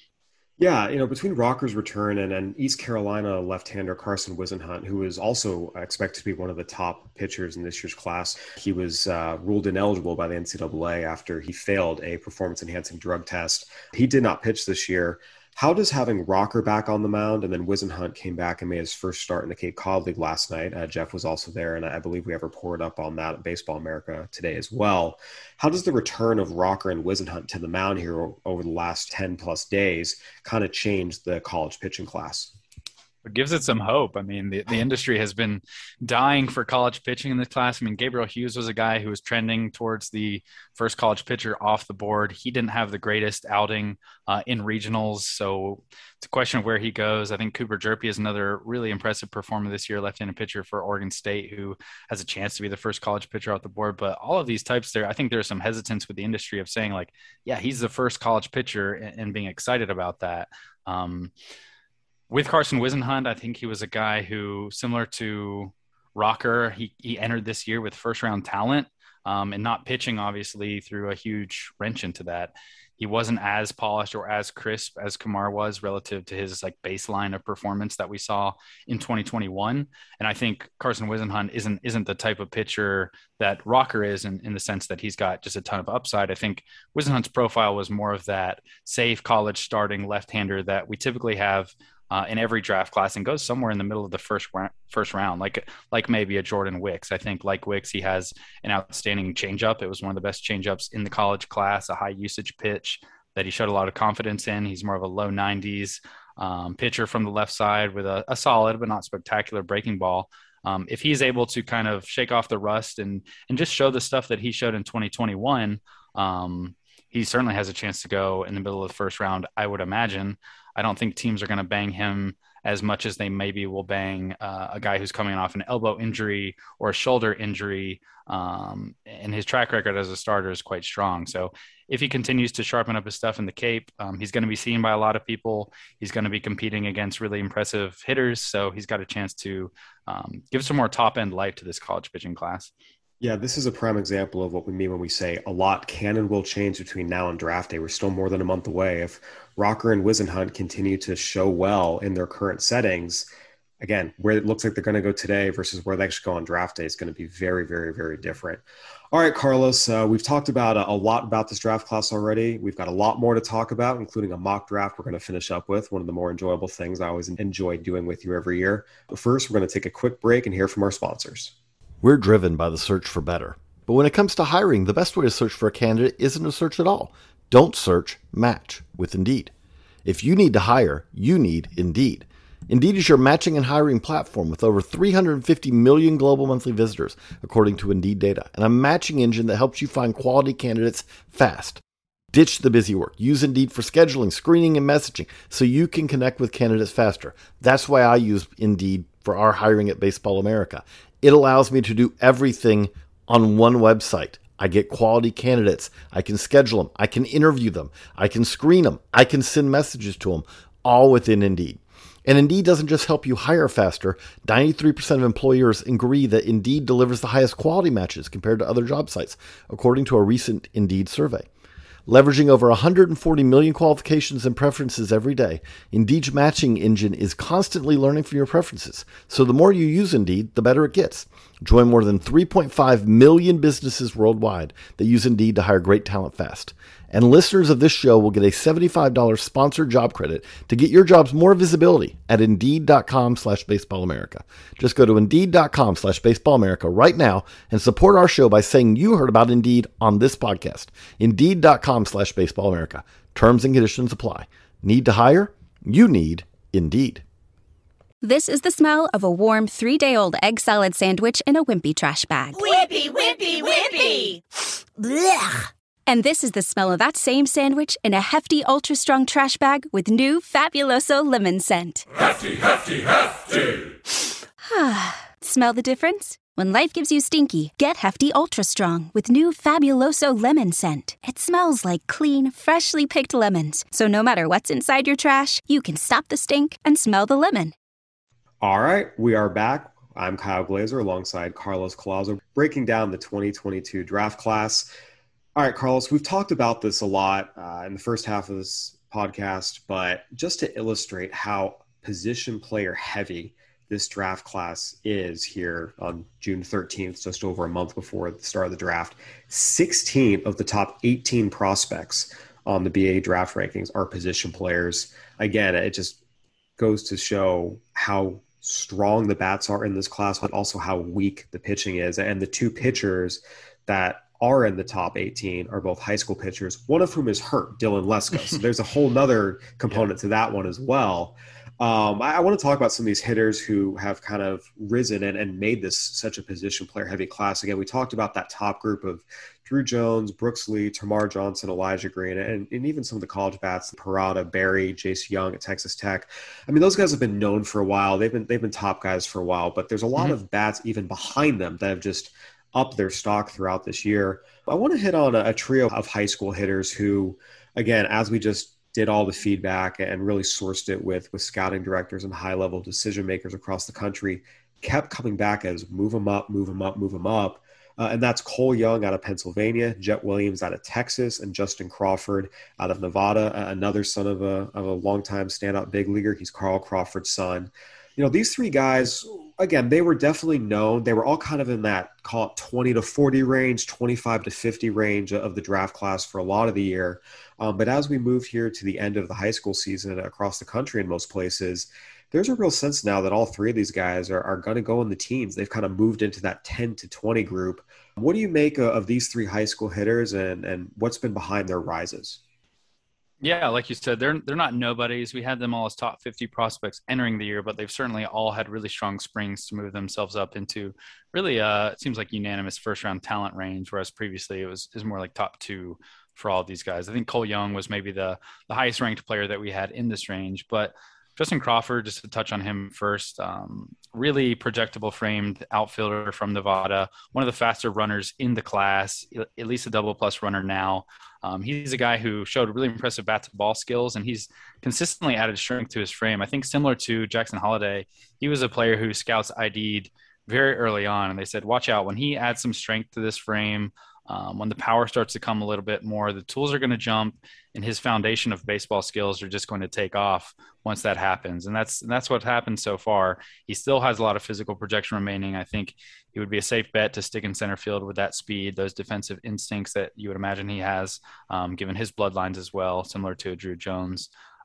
Yeah, you know, between Rocker's return and, and East Carolina left-hander Carson Whisenhunt, who is also expected to be one of the top pitchers in this year's class, he was uh, ruled ineligible by the N C double A after he failed a performance-enhancing drug test. He did not pitch this year. How does having Rocker back on the mound, and then Whisenhunt came back and made his first start in the Cape Cod League last night? Uh, Jeff was also there, and I believe we have a report up on that at Baseball America today as well. How does the return of Rocker and Whisenhunt to the mound here over the last ten plus days kind of change the college pitching class? It gives it some hope. I mean, the, the industry has been dying for college pitching in this class. I mean, Gabriel Hughes was a guy who was trending towards the first college pitcher off the board. He didn't have the greatest outing uh, in regionals, so it's a question of where he goes. I think Cooper Jerpy is another really impressive performer this year, left-handed pitcher for Oregon State, who has a chance to be the first college pitcher off the board. But all of these types there, I think there's some hesitance with the industry of saying, like, yeah, he's the first college pitcher, and, and being excited about that. Um, With Carson Whisenhunt, I think he was a guy who, similar to Rocker, he, he entered this year with first-round talent um, and not pitching, obviously, threw a huge wrench into that. He wasn't as polished or as crisp as Kumar was relative to his like baseline of performance that we saw in twenty twenty-one. And I think Carson Whisenhunt isn't isn't the type of pitcher that Rocker is in, in the sense that he's got just a ton of upside. I think Whisenhunt's profile was more of that safe college starting left-hander that we typically have Uh, in every draft class, and goes somewhere in the middle of the first first round, like like maybe a Jordan Wicks. I think like Wicks, he has an outstanding changeup. It was one of the best changeups in the college class, a high usage pitch that he showed a lot of confidence in. He's more of a low nineties um, pitcher from the left side with a, a solid but not spectacular breaking ball. Um, if he's able to kind of shake off the rust and and just show the stuff that he showed in twenty twenty-one, um, he certainly has a chance to go in the middle of the first round, I would imagine. I don't think teams are going to bang him as much as they maybe will bang uh, a guy who's coming off an elbow injury or a shoulder injury. Um, and his track record as a starter is quite strong. So if he continues to sharpen up his stuff in the Cape, um, he's going to be seen by a lot of people. He's going to be competing against really impressive hitters. So he's got a chance to um, give some more top end life to this college pitching class. Yeah, this is a prime example of what we mean when we say a lot can and will change between now and draft day. We're still more than a month away. If Rocker and Whisenhunt continue to show well in their current settings, again, where it looks like they're going to go today versus where they actually go on draft day is going to be very, very, very different. All right, Carlos, uh, we've talked about a, a lot about this draft class already. We've got a lot more to talk about, including a mock draft we're going to finish up with, one of the more enjoyable things I always enjoy doing with you every year. But first, we're going to take a quick break and hear from our sponsors. We're driven by the search for better. But when it comes to hiring, the best way to search for a candidate isn't to search at all. Don't search, match with Indeed. If you need to hire, you need Indeed. Indeed is your matching and hiring platform with over three hundred fifty million global monthly visitors, according to Indeed data, and a matching engine that helps you find quality candidates fast. Ditch the busy work. Use Indeed for scheduling, screening, and messaging so you can connect with candidates faster. That's why I use Indeed for our hiring at Baseball America. It allows me to do everything on one website. I get quality candidates. I can schedule them. I can interview them. I can screen them. I can send messages to them, all within Indeed. And Indeed doesn't just help you hire faster. ninety-three percent of employers agree that Indeed delivers the highest quality matches compared to other job sites, according to a recent Indeed survey. Leveraging over one hundred forty million qualifications and preferences every day, Indeed's matching engine is constantly learning from your preferences. So the more you use Indeed, the better it gets. Join more than three point five million businesses worldwide that use Indeed to hire great talent fast. And listeners of this show will get a seventy-five dollars sponsored job credit to get your jobs more visibility at Indeed.com slash Baseball America. Just go to Indeed.com slash Baseball America right now and support our show by saying you heard about Indeed on this podcast. Indeed.com slash Baseball America. Terms and conditions apply. Need to hire? You need Indeed. This is the smell of a warm three-day-old egg salad sandwich in a wimpy trash bag. Wimpy, wimpy, wimpy! Blech. And this is the smell of that same sandwich in a hefty, ultra-strong trash bag with new Fabuloso lemon scent. Hefty, hefty, hefty! Smell the difference? When life gives you stinky, get Hefty Ultra Strong with new Fabuloso lemon scent. It smells like clean, freshly picked lemons. So no matter what's inside your trash, you can stop the stink and smell the lemon. All right, we are back. I'm Kyle Glaser alongside Carlos Collazo, breaking down the twenty twenty-two draft class. All right, Carlos, we've talked about this a lot uh, in the first half of this podcast, but just to illustrate how position player heavy this draft class is here on June thirteenth, just over a month before the start of the draft, sixteen of the top eighteen prospects on the B A draft rankings are position players. Again, it just goes to show how strong the bats are in this class, but also how weak the pitching is. And the two pitchers that are in the top eighteen are both high school pitchers, one of whom is hurt, Dylan Lesko. So there's a whole nother component yeah. to that one as well. Um, I, I want to talk about some of these hitters who have kind of risen and, and made this such a position player heavy class. Again, we talked about that top group of Drew Jones, Brooks Lee, Tamar Johnson, Elijah Green, and, and even some of the college bats, Parada, Barry, Jace Young at Texas Tech. I mean, those guys have been known for a while. They've been they've been top guys for a while, but there's a lot mm-hmm. of bats even behind them that have just upped their stock throughout this year. I want to hit on a, a trio of high school hitters who, again, as we just did all the feedback and really sourced it with, with scouting directors and high-level decision makers across the country, kept coming back as move them up, move them up, move them up. Uh, and that's Cole Young out of Pennsylvania, Jet Williams out of Texas, and Justin Crawford out of Nevada, uh, another son of a, of a longtime standout big leaguer. He's Carl Crawford's son. You know, these three guys, again, they were definitely known. They were all kind of in that, call it twenty to forty range, twenty-five to fifty range of the draft class for a lot of the year. Um, but as we move here to the end of the high school season across the country in most places, there's a real sense now that all three of these guys are, are going to go in the teens. They've kind of moved into that ten to twenty group. What do you make of these three high school hitters and, and what's been behind their rises? Yeah, like you said, they're they're not nobodies. We had them all as top fifty prospects entering the year, but they've certainly all had really strong springs to move themselves up into really, uh, it seems like unanimous first-round talent range, whereas previously it was, it was more like top two for all of these guys. I think Cole Young was maybe the, the highest-ranked player that we had in this range, but Justin Crawford, just to touch on him first, um, really projectable framed outfielder from Nevada, one of the faster runners in the class, at least a double plus runner now. Um, he's a guy who showed really impressive bat to ball skills, and he's consistently added strength to his frame. I think similar to Jackson Holliday, he was a player who scouts I D'd very early on, and they said, watch out when he adds some strength to this frame. Um, when the power starts to come a little bit more, the tools are going to jump, and his foundation of baseball skills are just going to take off once that happens. And that's and that's what happened so far. He still has a lot of physical projection remaining. I think he would be a safe bet to stick in center field with that speed, those defensive instincts that you would imagine he has, um, given his bloodlines as well, similar to Drew Jones.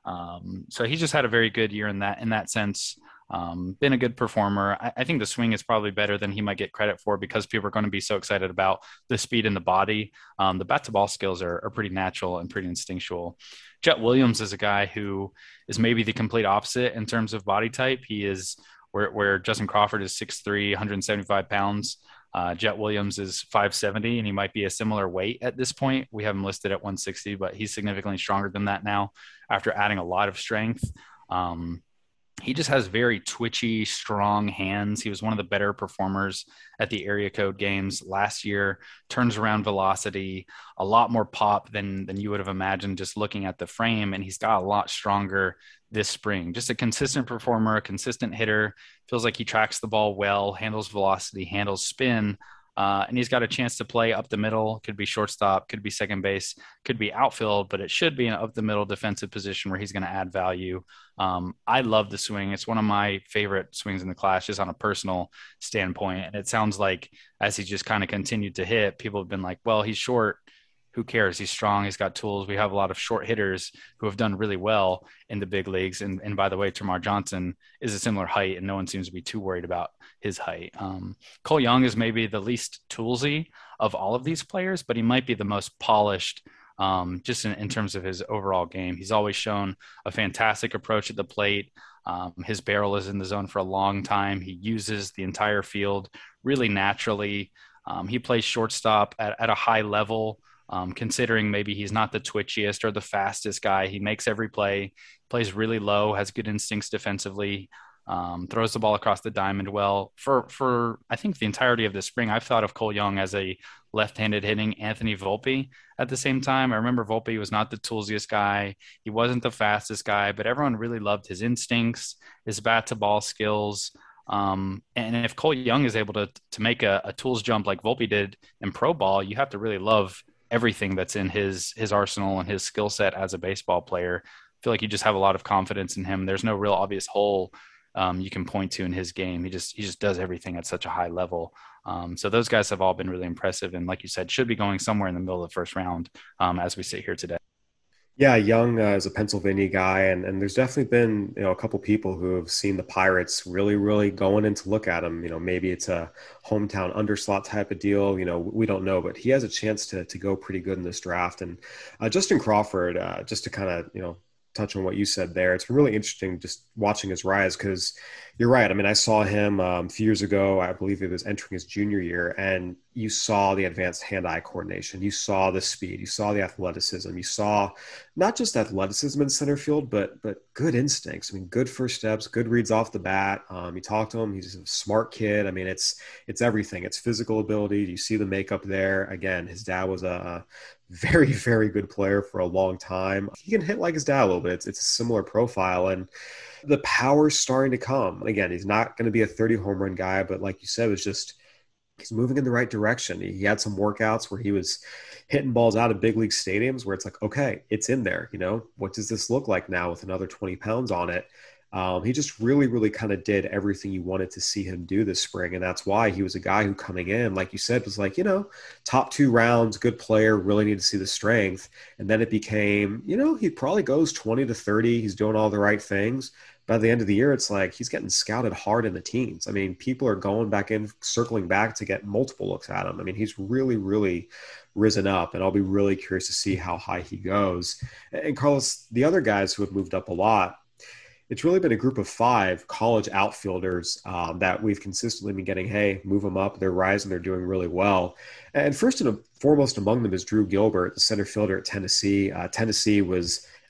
Um, so he just had a very good year in that in that sense. Um, been a good performer. I, I think the swing is probably better than he might get credit for because people are going to be so excited about the speed in the body. Um, the bat to ball skills are, are pretty natural and pretty instinctual. Jet Williams is a guy who is maybe the complete opposite in terms of body type. He is where, where Justin Crawford is six three, one hundred seventy-five pounds. Uh, Jet Williams is five seventy, and he might be a similar weight at this point. We have him listed at one sixty, but he's significantly stronger than that now after adding a lot of strength. Um, He just has very twitchy, strong hands. He was one of the better performers at the area code games last year, turns around velocity, a lot more pop than, than you would have imagined just looking at the frame. And he's got a lot stronger this spring. Just a consistent performer, a consistent hitter, feels like he tracks the ball well, handles velocity, handles spin. Uh, and he's got a chance to play up the middle, could be shortstop, could be second base, could be outfield, but it should be an up the middle defensive position where he's going to add value. Um, I love the swing. It's one of my favorite swings in the class, just on a personal standpoint. And it sounds like as he just kind of continued to hit, people have been like, well, he's short. Who cares? He's strong. He's got tools. We have a lot of short hitters who have done really well in the big leagues. And, and by the way, Termarr Johnson is a similar height, and no one seems to be too worried about his height. Um, Cole Young is maybe the least toolsy of all of these players, but he might be the most polished um, just in, in terms of his overall game. He's always shown a fantastic approach at the plate. Um, his barrel is in the zone for a long time. He uses the entire field really naturally. Um, he plays shortstop at, at a high level. Um, considering maybe he's not the twitchiest or the fastest guy. He makes every play, plays really low, has good instincts defensively, um, throws the ball across the diamond well. For, for I think the entirety of the spring, I've thought of Cole Young as a left-handed hitting Anthony Volpe at the same time. I remember Volpe was not the toolsiest guy. He wasn't the fastest guy, but everyone really loved his instincts, his bat-to-ball skills. Um, and if Cole Young is able to, to make a, a tools jump like Volpe did in pro ball, you have to really love everything that's in his his arsenal and his skill set as a baseball player. I feel like you just have a lot of confidence in him. There's no real obvious hole um, you can point to in his game. He just he just does everything at such a high level. Um, so those guys have all been really impressive, and like you said, should be going somewhere in the middle of the first round um, as we sit here today. Yeah, Young uh, is a Pennsylvania guy, and, and there's definitely been, you know, a couple people who have seen the Pirates really, really going in to look at him. You know, maybe it's a hometown underslot type of deal. You know, we don't know, but he has a chance to to go pretty good in this draft. And uh, Justin Crawford, uh, just to kind of, you know, touch on what you said there, it's been really interesting just watching his rise, because you're right. I mean, I saw him um, a few years ago. I believe he was entering his junior year, and you saw the advanced hand-eye coordination. You saw the speed. You saw the athleticism. You saw not just athleticism in center field, but but good instincts. I mean, good first steps, good reads off the bat. Um, you talk to him. He's a smart kid. I mean, it's it's everything. It's physical ability. You see the makeup there. Again, his dad was a, a very, very good player for a long time. He can hit like his dad a little bit. It's, it's a similar profile, and the power's starting to come. Again, he's not going to be a thirty home run guy, but like you said, it was just he's moving in the right direction. He had some workouts where he was hitting balls out of big league stadiums where it's like, okay, it's in there. You know, what does this look like now with another twenty pounds on it? Um, he just really, really kind of did everything you wanted to see him do this spring. And that's why he was a guy who coming in, like you said, was like, you know, top two rounds, good player, really need to see the strength. And then it became, you know, he probably goes twenty to thirty. He's doing all the right things. By the end of the year, it's like he's getting scouted hard in the teens. I mean, people are going back in, circling back to get multiple looks at him. I mean, he's really, really risen up, and I'll be really curious to see how high he goes. And Carlos, the other guys who have moved up a lot, it's really been a group of five college outfielders um, that we've consistently been getting, hey, move them up. They're rising. They're doing really well. And first and foremost among them is Drew Gilbert, the center fielder at Tennessee. Uh, Tennessee was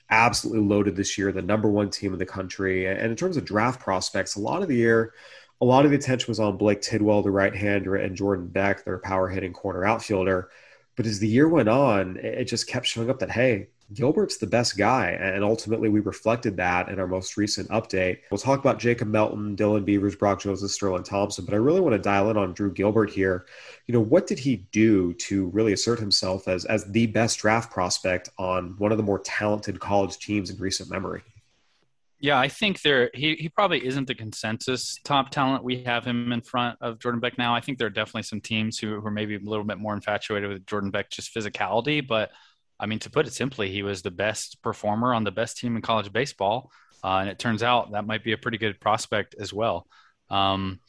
absolutely loaded this year, the number one team in the country. And in terms of draft prospects, a lot of the year, a lot of the attention was on Blake Tidwell, the right-hander, and Jordan Beck, their power-hitting corner outfielder. But as the year went on, it just kept showing up that, hey, Gilbert's the best guy. And ultimately, we reflected that in our most recent update. We'll talk about Jacob Melton, Dylan Beavers, Brock Jones, and Sterling Thompson. But I really want to dial in on Drew Gilbert here. You know, what did he do to really assert himself as, as the best draft prospect on one of the more talented college teams in recent memory? Yeah, I think there he, he probably isn't the consensus top talent. We have him in front of Jordan Beck now. I think there are definitely some teams who, who are maybe a little bit more infatuated with Jordan Beck, just physicality. But I mean, to put it simply, he was the best performer on the best team in college baseball. Uh, and it turns out that might be a pretty good prospect as well. Um,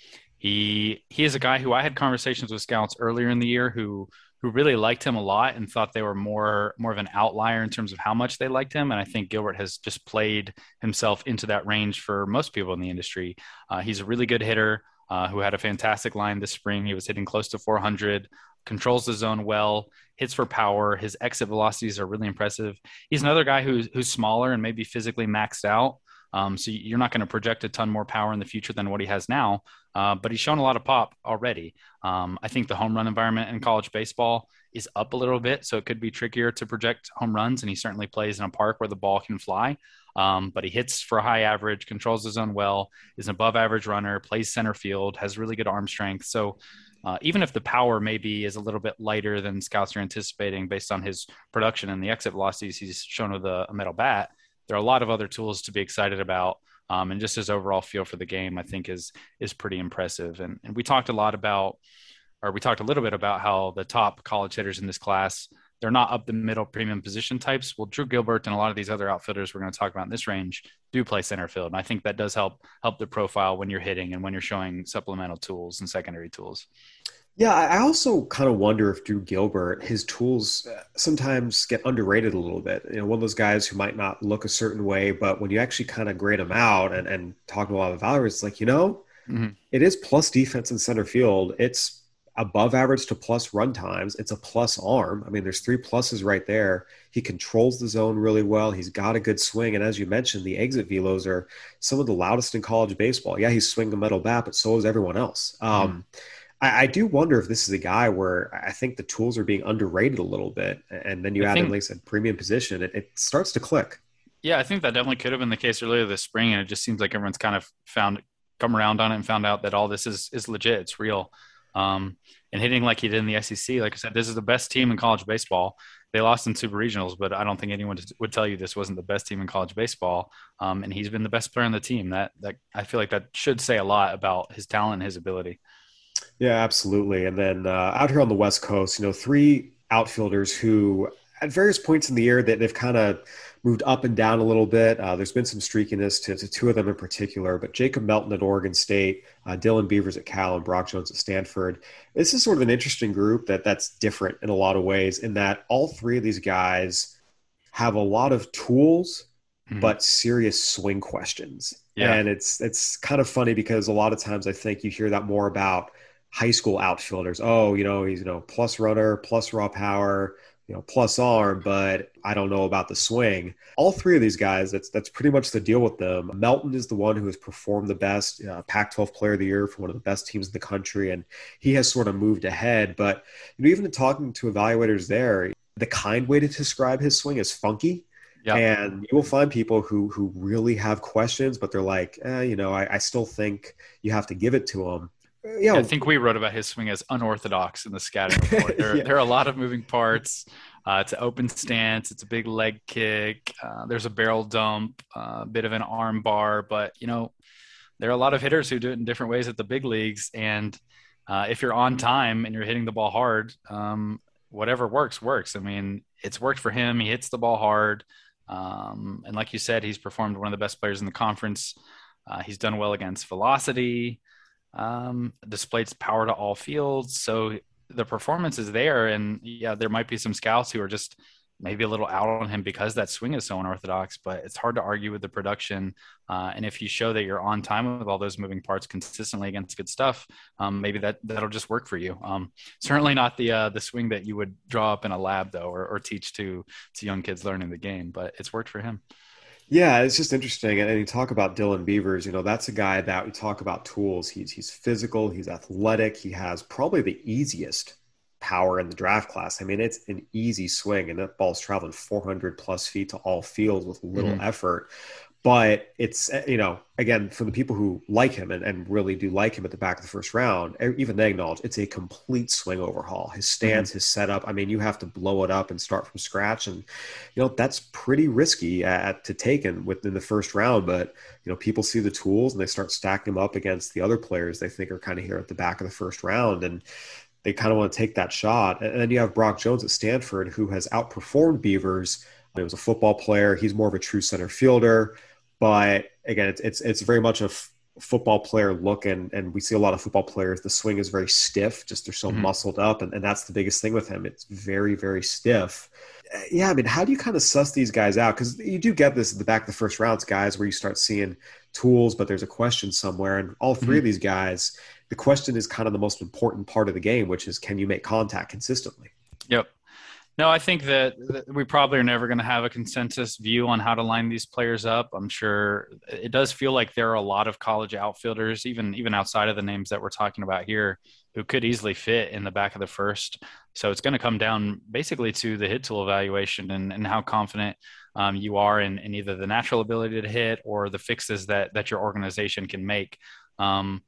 he he is a guy who I had conversations with scouts earlier in the year who who really liked him a lot and thought they were more more of an outlier in terms of how much they liked him. And I think Gilbert has just played himself into that range for most people in the industry. Uh, he's a really good hitter uh, who had a fantastic line this spring. He was hitting close to four hundred, controls the zone well, hits for power. His exit velocities are really impressive. He's another guy who's, who's smaller and maybe physically maxed out. Um, so you're not going to project a ton more power in the future than what he has now, uh, but he's shown a lot of pop already. Um, I think the home run environment in college baseball is up a little bit, so it could be trickier to project home runs, and he certainly plays in a park where the ball can fly. Um, but he hits for a high average, controls the zone well, is an above average runner, plays center field, has really good arm strength. So uh, even if the power maybe is a little bit lighter than scouts are anticipating based on his production and the exit velocities he's shown with a, a metal bat, there are a lot of other tools to be excited about. Um, and just his overall feel for the game, I think is, is pretty impressive. And, and we talked a lot about, or we talked a little bit about how the top college hitters in this class, they're not up the middle premium position types. Well, Drew Gilbert and a lot of these other outfielders we're going to talk about in this range do play center field. And I think that does help, help the profile when you're hitting and when you're showing supplemental tools and secondary tools. Yeah, I also kind of wonder if Drew Gilbert, his tools sometimes get underrated a little bit. You know, one of those guys who might not look a certain way, but when you actually kind of grade him out and, and talk to a lot of evaluators, it's like, you know, mm-hmm. It is plus defense in center field. It's above average to plus run times. It's a plus arm. I mean, there's three pluses right there. He controls the zone really well. He's got a good swing. And as you mentioned, the exit velos are some of the loudest in college baseball. Yeah, he's swinging a metal bat, but so is everyone else. Mm-hmm. Um, I, I do wonder if this is a guy where I think the tools are being underrated a little bit. And then you I add think, in, like I said, premium position, it, it starts to click. Yeah, I think that definitely could have been the case earlier this spring. And it just seems like everyone's kind of found, come around on it and found out that all this is, is legit. It's real. Um, and hitting like he did in the S E C, like I said, this is the best team in college baseball. They lost in super regionals, but I don't think anyone would tell you this wasn't the best team in college baseball. Um, and he's been the best player on the team. That, that I feel like that should say a lot about his talent and his ability. Yeah, absolutely. And then uh, out here on the West Coast, you know, three outfielders who at various points in the year that they've kind of moved up and down a little bit. Uh, there's been some streakiness to, to two of them in particular, but Jacob Melton at Oregon State, uh, Dylan Beavers at Cal, and Brock Jones at Stanford. This is sort of an interesting group that that's different in a lot of ways in that all three of these guys have a lot of tools, mm-hmm. but serious swing questions. Yeah. And it's it's kind of funny because a lot of times I think you hear that more about high school outfielders. Oh, you know, he's, you know, plus runner, plus raw power, you know, plus arm, but I don't know about the swing. All three of these guys, that's that's pretty much the deal with them. Melton is the one who has performed the best, uh, Pac twelve player of the year for one of the best teams in the country, and he has sort of moved ahead. But you know, even in talking to evaluators there, the kind way to describe his swing is funky. Yep. And you will find people who who really have questions, but they're like, eh, you know, I, I still think you have to give it to him. Yeah, I think we wrote about his swing as unorthodox in the scouting report. There, yeah. there are a lot of moving parts. Uh, it's an open stance. It's a big leg kick. Uh, there's a barrel dump, a uh, bit of an arm bar. But, you know, there are a lot of hitters who do it in different ways at the big leagues. And uh, if you're on time and you're hitting the ball hard, um, whatever works, works. I mean, it's worked for him. He hits the ball hard. Um, and like you said, he's performed one of the best players in the conference. Uh, he's done well against velocity. Um, displayed power to all fields. So the performance is there. And yeah, there might be some scouts who are just maybe a little out on him because that swing is so unorthodox, but it's hard to argue with the production. Uh, and if you show that you're on time with all those moving parts consistently against good stuff, um, maybe that, that'll just work for you. Um, certainly not the, uh, the swing that you would draw up in a lab though, or, or teach to, to young kids learning the game, but it's worked for him. Yeah, it's just interesting. And you talk about Dylan Beavers, you know, that's a guy that we talk about tools. He's, he's physical, he's athletic. He has probably the easiest power in the draft class. I mean, it's an easy swing, and that ball's traveling four hundred plus feet to all fields with little mm-hmm. effort. But it's, you know, again, for the people who like him and, and really do like him at the back of the first round, even they acknowledge it's a complete swing overhaul. His stance, mm-hmm. his setup. I mean, you have to blow it up and start from scratch. And, you know, that's pretty risky at, to take in within the first round. But, you know, people see the tools and they start stacking them up against the other players they think are kind of here at the back of the first round. And they kind of want to take that shot. And then you have Brock Jones at Stanford, who has outperformed Beavers. He was a football player. He's more of a true center fielder. But again, it's it's, it's very much a f- football player look, and, and we see a lot of football players. The swing is very stiff, just they're so mm-hmm. muscled up, and, and that's the biggest thing with him. It's very, very stiff. Yeah, I mean, how do you kind of suss these guys out? Because you do get this at the back of the first rounds, guys, where you start seeing tools, but there's a question somewhere. And all three mm-hmm. of these guys, the question is kind of the most important part of the game, which is, can you make contact consistently? Yep. No, I think that, that we probably are never going to have a consensus view on how to line these players up. I'm sure it does feel like there are a lot of college outfielders, even even outside of the names that we're talking about here, who could easily fit in the back of the first. So it's going to come down basically to the hit tool evaluation and, and how confident um, you are in, in either the natural ability to hit or the fixes that that your organization can make. Um,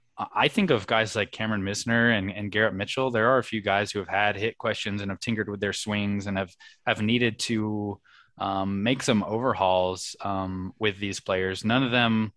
I think of guys like Cameron Misner and, and Garrett Mitchell. There are a few guys who have had hit questions and have tinkered with their swings and have, have needed to um, make some overhauls um, with these players. None of them,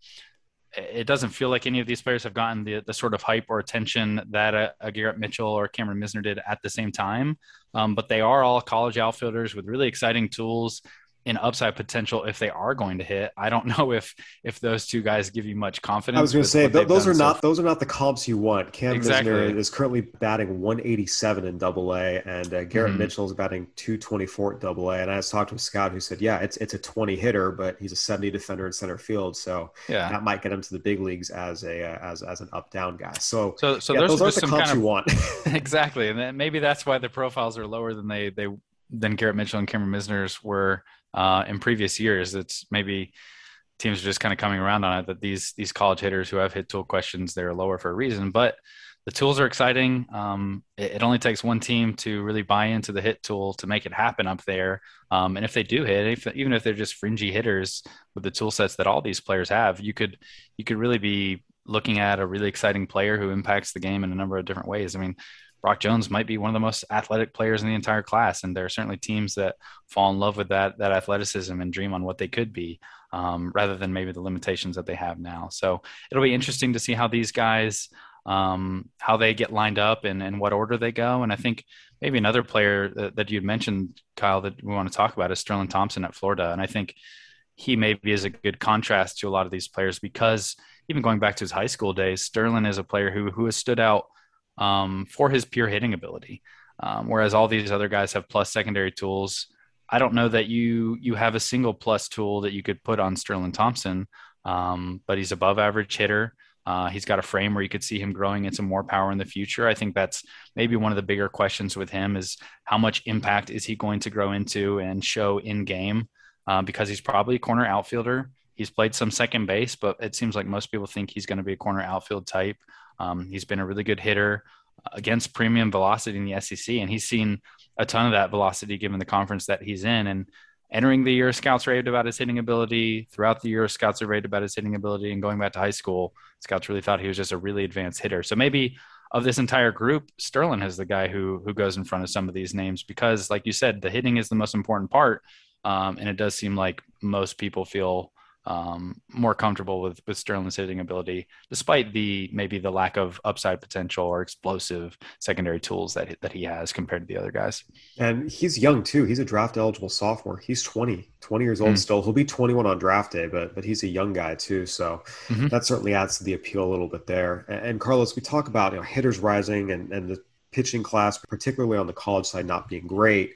it doesn't feel like any of these players have gotten the, the sort of hype or attention that a, a Garrett Mitchell or Cameron Misner did at the same time. Um, but they are all college outfielders with really exciting tools in upside potential if they are going to hit. I don't know if if those two guys give you much confidence. I was going to say th- those are not so those are not the comps you want. Cam exactly. Misner is currently batting one eighty-seven in Double A, and uh, Garrett mm-hmm. Mitchell is batting two twenty-four at Double A. And I was talking to a scout who said, "Yeah, it's it's a twenty hitter, but he's a seventy defender in center field, so yeah. that might get him to the big leagues as a uh, as as an up down guy." So so so yeah, those, those are aren't just the some comps kind of, you want. Exactly, and then maybe that's why the profiles are lower than they they than Garrett Mitchell and Cameron Misner's were uh, in previous years. It's maybe teams are just kind of coming around on it that these these college hitters who have hit tool questions, they're lower for a reason. But the tools are exciting. Um, it, it only takes one team to really buy into the hit tool to make it happen up there. Um, and if they do hit, if, even if they're just fringy hitters with the tool sets that all these players have, you could you could really be looking at a really exciting player who impacts the game in a number of different ways. I mean, Brock Jones might be one of the most athletic players in the entire class. And there are certainly teams that fall in love with that, that athleticism and dream on what they could be um, rather than maybe the limitations that they have now. So it'll be interesting to see how these guys, um, how they get lined up and, and what order they go. And I think maybe another player that, that you'd mentioned, Kyle, that we want to talk about is Sterling Thompson at Florida. And I think he maybe is a good contrast to a lot of these players because even going back to his high school days, Sterling is a player who, who has stood out Um, for his pure hitting ability. Um, whereas all these other guys have plus secondary tools. I don't know that you you have a single plus tool that you could put on Sterling Thompson, um, but he's above average hitter. Uh, he's got a frame where you could see him growing into more power in the future. I think that's maybe one of the bigger questions with him is how much impact is he going to grow into and show in game uh, because he's probably a corner outfielder. He's played some second base, but it seems like most people think he's going to be a corner outfield type. Um, he's been a really good hitter against premium velocity in the S E C, and he's seen a ton of that velocity given the conference that he's in. And entering the year, scouts raved about his hitting ability. Throughout the year, scouts have raved about his hitting ability. And going back to high school, scouts really thought he was just a really advanced hitter. So maybe of this entire group, Sterling is the guy who who goes in front of some of these names because, like you said, the hitting is the most important part. Um, and it does seem like most people feel Um, more comfortable with, with Sterling's hitting ability, despite the maybe the lack of upside potential or explosive secondary tools that that he has compared to the other guys. And he's young too. He's a draft eligible sophomore. He's twenty, twenty years old mm-hmm. still. He'll be twenty-one on draft day, but but he's a young guy too. So mm-hmm. that certainly adds to the appeal a little bit there. And, and Carlos, we talk about you know hitters rising and and the pitching class, particularly on the college side, not being great.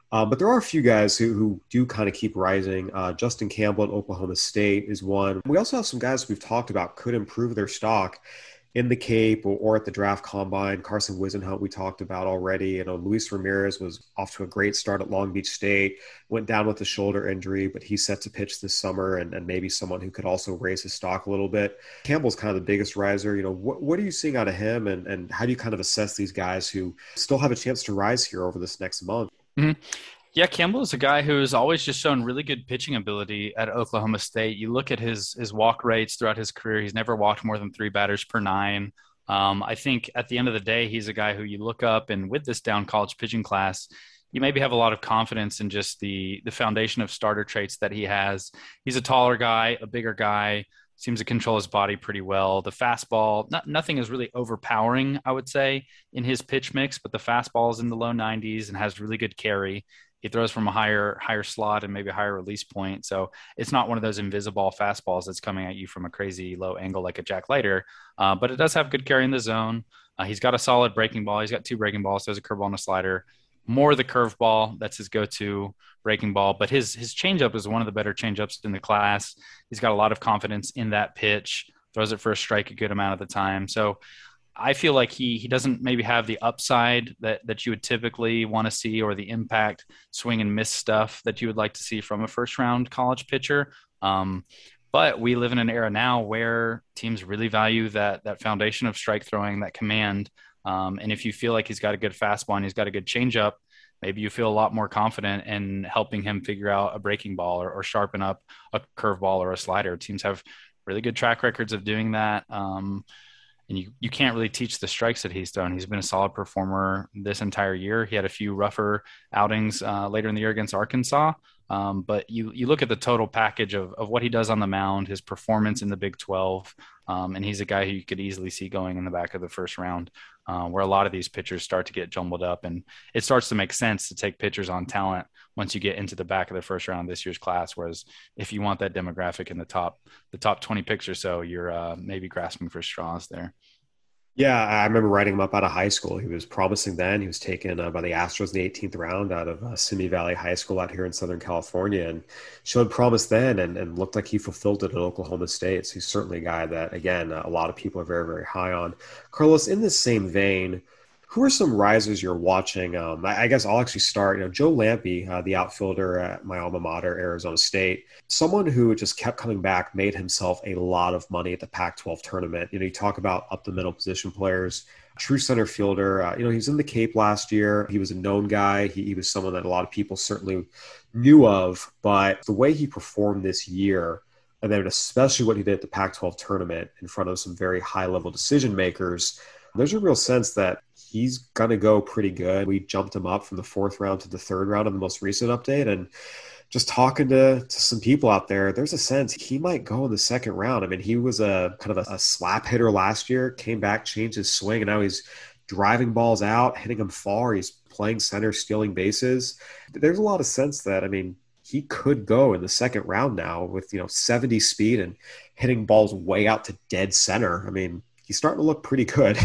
Uh, but there are a few guys who, who do kind of keep rising. Uh, Justin Campbell at Oklahoma State is one. We also have some guys we've talked about could improve their stock in the Cape or, or at the draft combine. Carson Wisenhunt we talked about already. You know, Luis Ramirez was off to a great start at Long Beach State, went down with a shoulder injury, but he's set to pitch this summer and, and maybe someone who could also raise his stock a little bit. Campbell's kind of the biggest riser. You know, what, what are you seeing out of him, and, and how do you kind of assess these guys who still have a chance to rise here over this next month? Mm-hmm. Yeah, Campbell is a guy who has always just shown really good pitching ability at Oklahoma State. You look at his his walk rates throughout his career, he's never walked more than three batters per nine. Um, I think at the end of the day, he's a guy who you look up, and with this down college pitching class, you maybe have a lot of confidence in just the the foundation of starter traits that he has. He's a taller guy, a bigger guy, seems to control his body pretty well. The fastball, not, nothing is really overpowering, I would say, in his pitch mix, but the fastball is in the low nineties and has really good carry. He throws from a higher higher slot and maybe a higher release point. So it's not one of those invisible fastballs that's coming at you from a crazy low angle like a Jack Leiter, uh, but it does have good carry in the zone. Uh, he's got a solid breaking ball. He's got two breaking balls. So there's a curveball and a slider. More the curveball, that's his go-to breaking ball. But his his changeup is one of the better changeups in the class. He's got a lot of confidence in that pitch, throws it for a strike a good amount of the time. So I feel like he he doesn't maybe have the upside that that you would typically want to see, or the impact swing and miss stuff that you would like to see from a first round college pitcher. Um, but we live in an era now where teams really value that that foundation of strike throwing, that command. Um, and if you feel like he's got a good fastball and he's got a good changeup, maybe you feel a lot more confident in helping him figure out a breaking ball or, or sharpen up a curveball or a slider. Teams have really good track records of doing that. Um, And you, you can't really teach the strikes that he's thrown. He's been a solid performer this entire year. He had a few rougher outings uh, later in the year against Arkansas. Um, but you you look at the total package of, of what he does on the mound, his performance in the Big twelve, um, and he's a guy who you could easily see going in the back of the first round, uh, where a lot of these pitchers start to get jumbled up. And it starts to make sense to take pitchers on talent once you get into the back of the first round of this year's class. Whereas if you want that demographic in the top the top twenty picks or so, you're uh, maybe grasping for straws there. Yeah, I remember writing him up out of high school. He was promising then. He was taken uh, by the Astros in the eighteenth round out of uh, Simi Valley High School out here in Southern California, and showed promise then, and, and looked like he fulfilled it at Oklahoma State. So he's certainly a guy that, again, uh, a lot of people are very, very high on. Carlos, in this same vein, who are some risers you're watching? Um, I, I guess I'll actually start. You know, Joe Lampe, uh, the outfielder at my alma mater, Arizona State, someone who just kept coming back, made himself a lot of money at the Pac twelve tournament. You know, you talk about up the middle position players, true center fielder. Uh, you know, he was in the Cape last year. He was a known guy. He, he was someone that a lot of people certainly knew of. But the way he performed this year, and then especially what he did at the Pac twelve tournament in front of some very high-level decision makers, there's a real sense that he's going to go pretty good. We jumped him up from the fourth round to the third round in the most recent update. And just talking to, to some people out there, there's a sense he might go in the second round. I mean, he was a kind of a, a slap hitter last year, came back, changed his swing, and now he's driving balls out, hitting them far. He's playing center, stealing bases. There's a lot of sense that, I mean, he could go in the second round now with, you know, seventy speed and hitting balls way out to dead center. I mean, he's starting to look pretty good.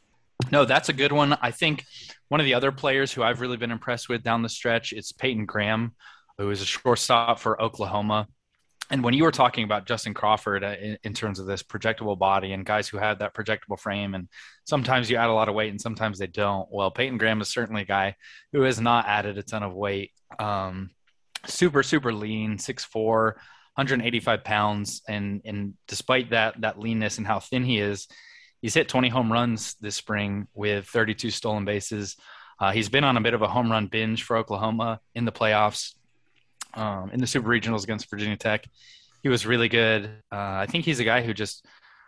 No, that's a good one. I think one of the other players who I've really been impressed with down the stretch is Peyton Graham, who is a shortstop for Oklahoma. And when you were talking about Justin Crawford uh, in, in terms of this projectable body and guys who have that projectable frame, and sometimes you add a lot of weight and sometimes they don't. Well, Peyton Graham is certainly a guy who has not added a ton of weight. Um, super, super lean, six foot four, one hundred eighty-five pounds. And, and despite that, that leanness and how thin he is, he's hit twenty home runs this spring with thirty-two stolen bases. Uh, he's been on a bit of a home run binge for Oklahoma in the playoffs, um, in the Super Regionals against Virginia Tech. He was really good. Uh, I think he's a guy who just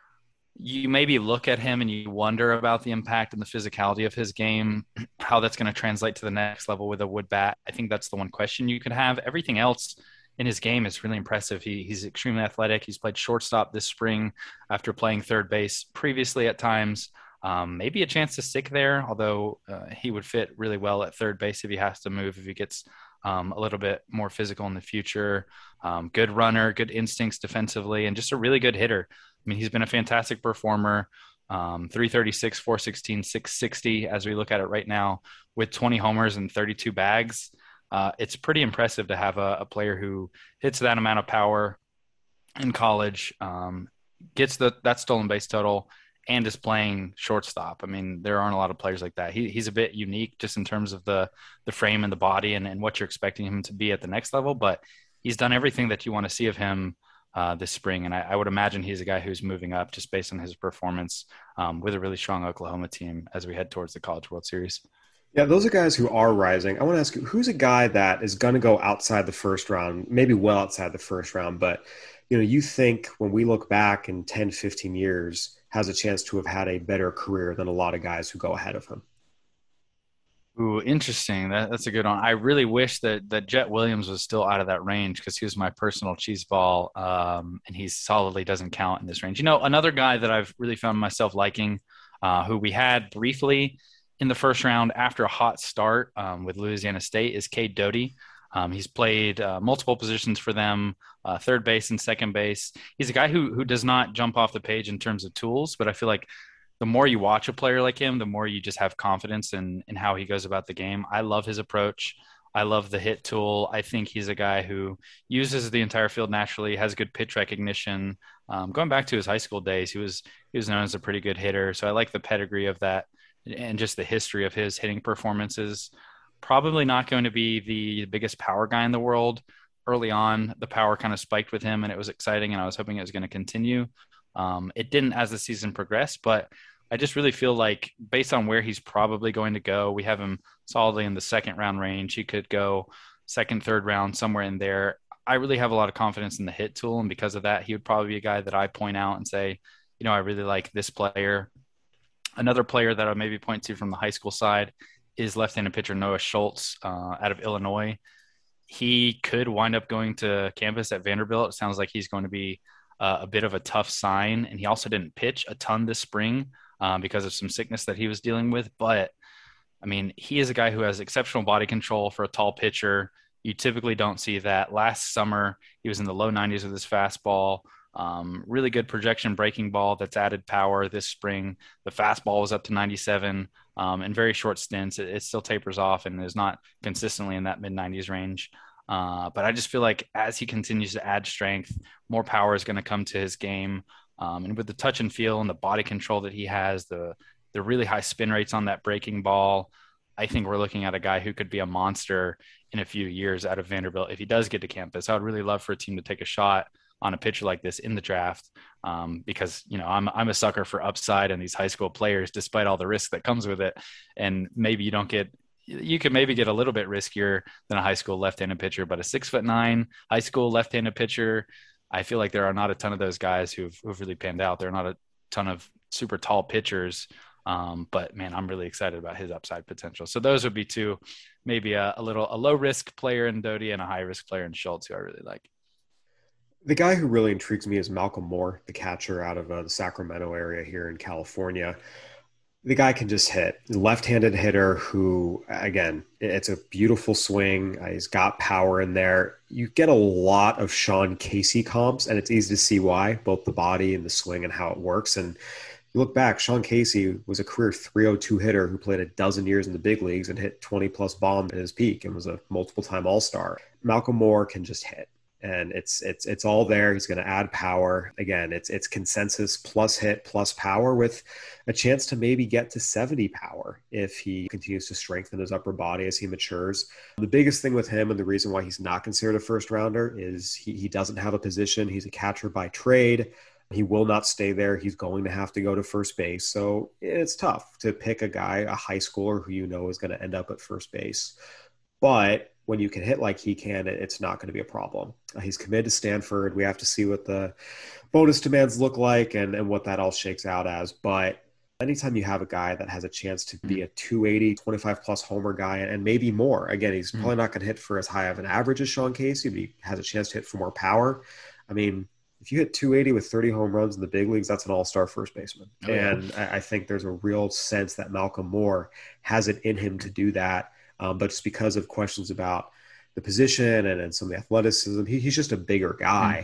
– you maybe look at him and you wonder about the impact and the physicality of his game, how that's going to translate to the next level with a wood bat. I think that's the one question you could have. Everything else – in his game is really impressive. He, he's extremely athletic. He's played shortstop this spring after playing third base previously at times. Um, maybe a chance to stick there, although uh, he would fit really well at third base if he has to move, if he gets um, a little bit more physical in the future. Um, good runner, good instincts defensively, and just a really good hitter. I mean, he's been a fantastic performer. Um, three thirty-six, four sixteen, six sixty as we look at it right now with twenty homers and thirty-two bags. uh, it's pretty impressive to have a, a player who hits that amount of power in college, um, gets the that stolen base total, and is playing shortstop. I mean, there aren't a lot of players like that. He, he's a bit unique just in terms of the the frame and the body and, and what you're expecting him to be at the next level, but he's done everything that you want to see of him uh, this spring. And I, I would imagine he's a guy who's moving up just based on his performance um, with a really strong Oklahoma team as we head towards the College World Series. Yeah, those are guys who are rising. I want to ask you, who's a guy that is going to go outside the first round, maybe well outside the first round, but you know, you think when we look back in ten, fifteen years, has a chance to have had a better career than a lot of guys who go ahead of him? Ooh, interesting. That, that's a good one. I really wish that that Jet Williams was still out of that range because he was my personal cheese ball, um, and he solidly doesn't count in this range. You know, another guy that I've really found myself liking, uh, who we had briefly in the first round after a hot start um, with Louisiana State, is Cade Doughty. Um, he's played uh, multiple positions for them, uh, third base and second base. He's a guy who who does not jump off the page in terms of tools, but I feel like the more you watch a player like him, the more you just have confidence in, in how he goes about the game. I love his approach. I love the hit tool. I think he's a guy who uses the entire field naturally, has good pitch recognition. Um, going back to his high school days, he was he was known as a pretty good hitter. So I like the pedigree of that and just the history of his hitting performances. Probably not going to be the biggest power guy in the world. Early on, the power kind of spiked with him and it was exciting, and I was hoping it was going to continue. Um, it didn't as the season progressed, but I just really feel like based on where he's probably going to go, we have him solidly in the second round range. He could go second, third round, somewhere in there. I really have a lot of confidence in the hit tool, and because of that, he would probably be a guy that I point out and say, you know, I really like this player. Another player that I maybe point to from the high school side is left-handed pitcher Noah Schultz uh, out of Illinois. He could wind up going to campus at Vanderbilt. It sounds like he's going to be uh, a bit of a tough sign, and he also didn't pitch a ton this spring um, because of some sickness that he was dealing with. But, I mean, he is a guy who has exceptional body control for a tall pitcher. You typically don't see that. Last summer, he was in the low nineties with his fastball. Um, really good projection breaking ball that's added power this spring. The fastball was up to ninety-seven um, in very short stints. It, it still tapers off and is not consistently in that mid nineties range. Uh, but I just feel like as he continues to add strength, more power is going to come to his game. Um, and with the touch and feel and the body control that he has, the the really high spin rates on that breaking ball, I think we're looking at a guy who could be a monster in a few years out of Vanderbilt if he does get to campus. I would really love for a team to take a shot on a pitcher like this in the draft um, because, you know, I'm I'm a sucker for upside in these high school players, despite all the risk that comes with it. And maybe you don't get, you could maybe get a little bit riskier than a high school left-handed pitcher, but a six foot nine high school left-handed pitcher, I feel like there are not a ton of those guys who've, who've really panned out. There are not a ton of super tall pitchers. Um, but man, I'm really excited about his upside potential. So those would be two, maybe a, a little, a low risk player in Doughty and a high risk player in Schultz, who I really like. The guy who really intrigues me is Malcolm Moore, the catcher out of uh, the Sacramento area here in California. The guy can just hit. Left-handed hitter who, again, it's a beautiful swing. Uh, he's got power in there. You get a lot of Sean Casey comps, and it's easy to see why, both the body and the swing and how it works. And you look back, Sean Casey was a career three oh two hitter who played a dozen years in the big leagues and hit twenty-plus bombs at his peak and was a multiple-time All-Star. Malcolm Moore can just hit. And it's it's it's all there. He's going to add power. Again, it's it's consensus plus hit plus power with a chance to maybe get to seventy power if he continues to strengthen his upper body as he matures. The biggest thing with him and the reason why he's not considered a first rounder is he, he doesn't have a position. He's a catcher by trade. He will not stay there. He's going to have to go to first base. So it's tough to pick a guy, a high schooler who you know is going to end up at first base. But when you can hit like he can, it's not going to be a problem. Uh, he's committed to Stanford. We have to see what the bonus demands look like and, and what that all shakes out as. But anytime you have a guy that has a chance to be a two eighty, twenty-five plus homer guy and maybe more, again, he's probably not going to hit for as high of an average as Sean Casey, but he has a chance to hit for more power. I mean, if you hit two eighty with thirty home runs in the big leagues, that's an all-star first baseman. Oh, yeah. And I, I think there's a real sense that Malcolm Moore has it in him to do that. Um, but just because of questions about the position and, and some of the athleticism, he, he's just a bigger guy.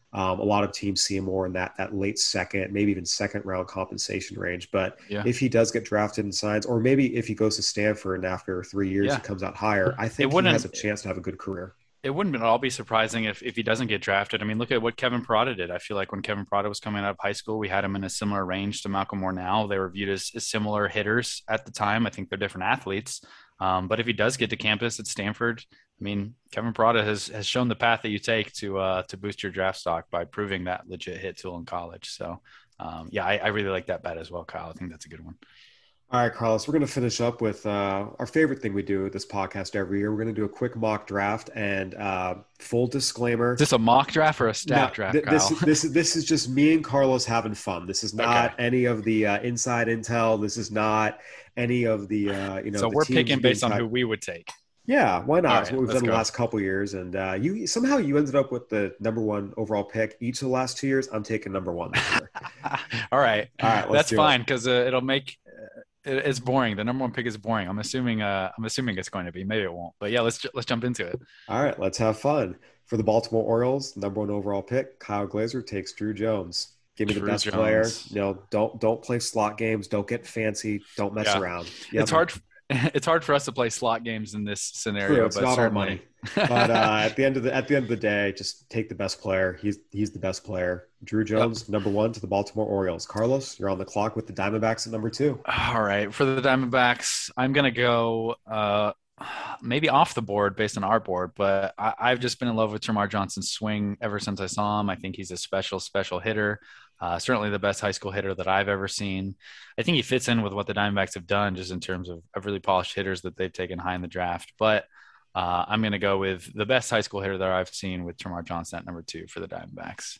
Um, a lot of teams see him more in that that late second, maybe even second round compensation range. But Yeah. if he does get drafted and signs, or maybe if he goes to Stanford and after three years Yeah. he comes out higher, I think he has a chance to have a good career. It wouldn't at all be surprising if, if he doesn't get drafted. I mean, look at what Kevin Parada did. I feel like when Kevin Parada was coming out of high school, we had him in a similar range to Malcolm Moore now. They were viewed as, as similar hitters at the time. I think they're different athletes. Um, but if he does get to campus at Stanford, I mean, Kevin Parada has, has shown the path that you take to uh, to boost your draft stock by proving that legit hit tool in college. So, um, yeah, I, I really like that bet as well, Kyle. I think that's a good one. All right, Carlos, we're going to finish up with uh, our favorite thing we do with this podcast every year. We're going to do a quick mock draft, and uh, full disclaimer. Is this a mock draft or a staff no, draft, th- Kyle? This, this, this is just me and Carlos having fun. This is not Okay. any of the uh, inside intel. This is not any of the, uh, you know, so the we're teams picking based on being who we would take. Yeah, why not? All That's right, what we've let's done the go. last couple of years. And uh, you somehow you ended up with the number one overall pick each of the last two years. I'm taking number one this year. All right. All right, let's That's do fine because uh, it'll make uh, it, it's boring. The number one pick is boring. I'm assuming uh, I'm assuming it's going to be. Maybe it won't. But yeah, let's ju- let's jump into it. All right, let's have fun. For the Baltimore Orioles, number one overall pick, Kyle Glazer takes Drew Jones. Give me Drew the best Jones. player. You know, don't don't play slot games. Don't get fancy. Don't mess Yeah. around. Yep. It's hard. It's hard for us to play slot games in this scenario, True, it's but not our certainly. money. But uh, at the end of the at the end of the day, just take the best player. He's he's the best player. Drew Jones, number one to the Baltimore Orioles. Carlos, you're on the clock with the Diamondbacks at number two. All right, for the Diamondbacks, I'm gonna go uh, maybe off the board based on our board, but I, I've just been in love with Termarr Johnson's swing ever since I saw him. I think he's a special, special hitter. Uh, certainly the best high school hitter that I've ever seen. I think he fits in with what the Diamondbacks have done just in terms of, of really polished hitters that they've taken high in the draft. But uh, I'm going to go with the best high school hitter that I've seen with Termarr Johnson at number two for the Diamondbacks.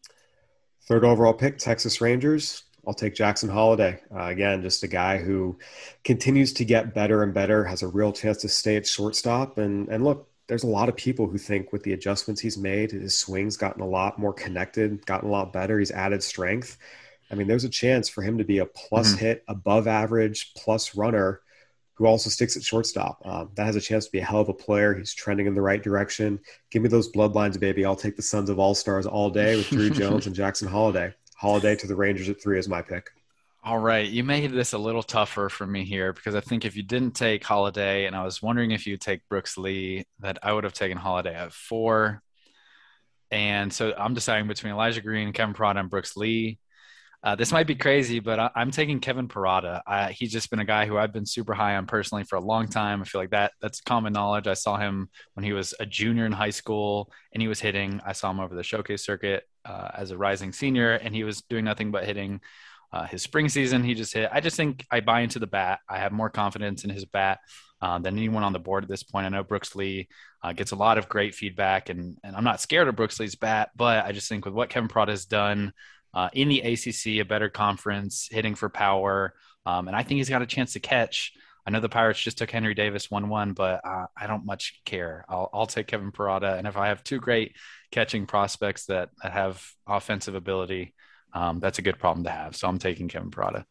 Third overall pick, Texas Rangers. I'll take Jackson Holliday. Uh, again, just a guy who continues to get better and better, has a real chance to stay at shortstop. And, and look, there's a lot of people who think with the adjustments he's made, his swing's gotten a lot more connected, gotten a lot better. He's added strength. I mean, there's a chance for him to be a plus Mm-hmm. hit, above average, plus runner who also sticks at shortstop. Um, that has a chance to be a hell of a player. He's trending in the right direction. Give me those bloodlines, baby. I'll take the Sons of All-Stars all day with Drew Jones and Jackson Holliday. Holliday to the Rangers at three is my pick. All right. You made this a little tougher for me here because I think if you didn't take Holiday and I was wondering if you'd take Brooks Lee, that I would have taken Holiday at four. And so I'm deciding between Elijah Green, Kevin Parada, and Brooks Lee. Uh, this might be crazy, but I, I'm taking Kevin Parada. Uh, he's just been a guy who I've been super high on personally for a long time. I feel like that that's common knowledge. I saw him when he was a junior in high school and he was hitting. I saw him over the showcase circuit uh, as a rising senior and he was doing nothing but hitting. Uh, his spring season, he just hit. I just think I buy into the bat. I have more confidence in his bat uh, than anyone on the board at this point. I know Brooks Lee uh, gets a lot of great feedback, and, and I'm not scared of Brooks Lee's bat, but I just think with what Kevin Parada has done uh, in the A C C, a better conference, hitting for power, um, and I think he's got a chance to catch. I know the Pirates just took Henry Davis one one, but uh, I don't much care. I'll, I'll take Kevin Parada, and if I have two great catching prospects that, that have offensive ability, Um, that's a good problem to have. So I'm taking Kevin Parada.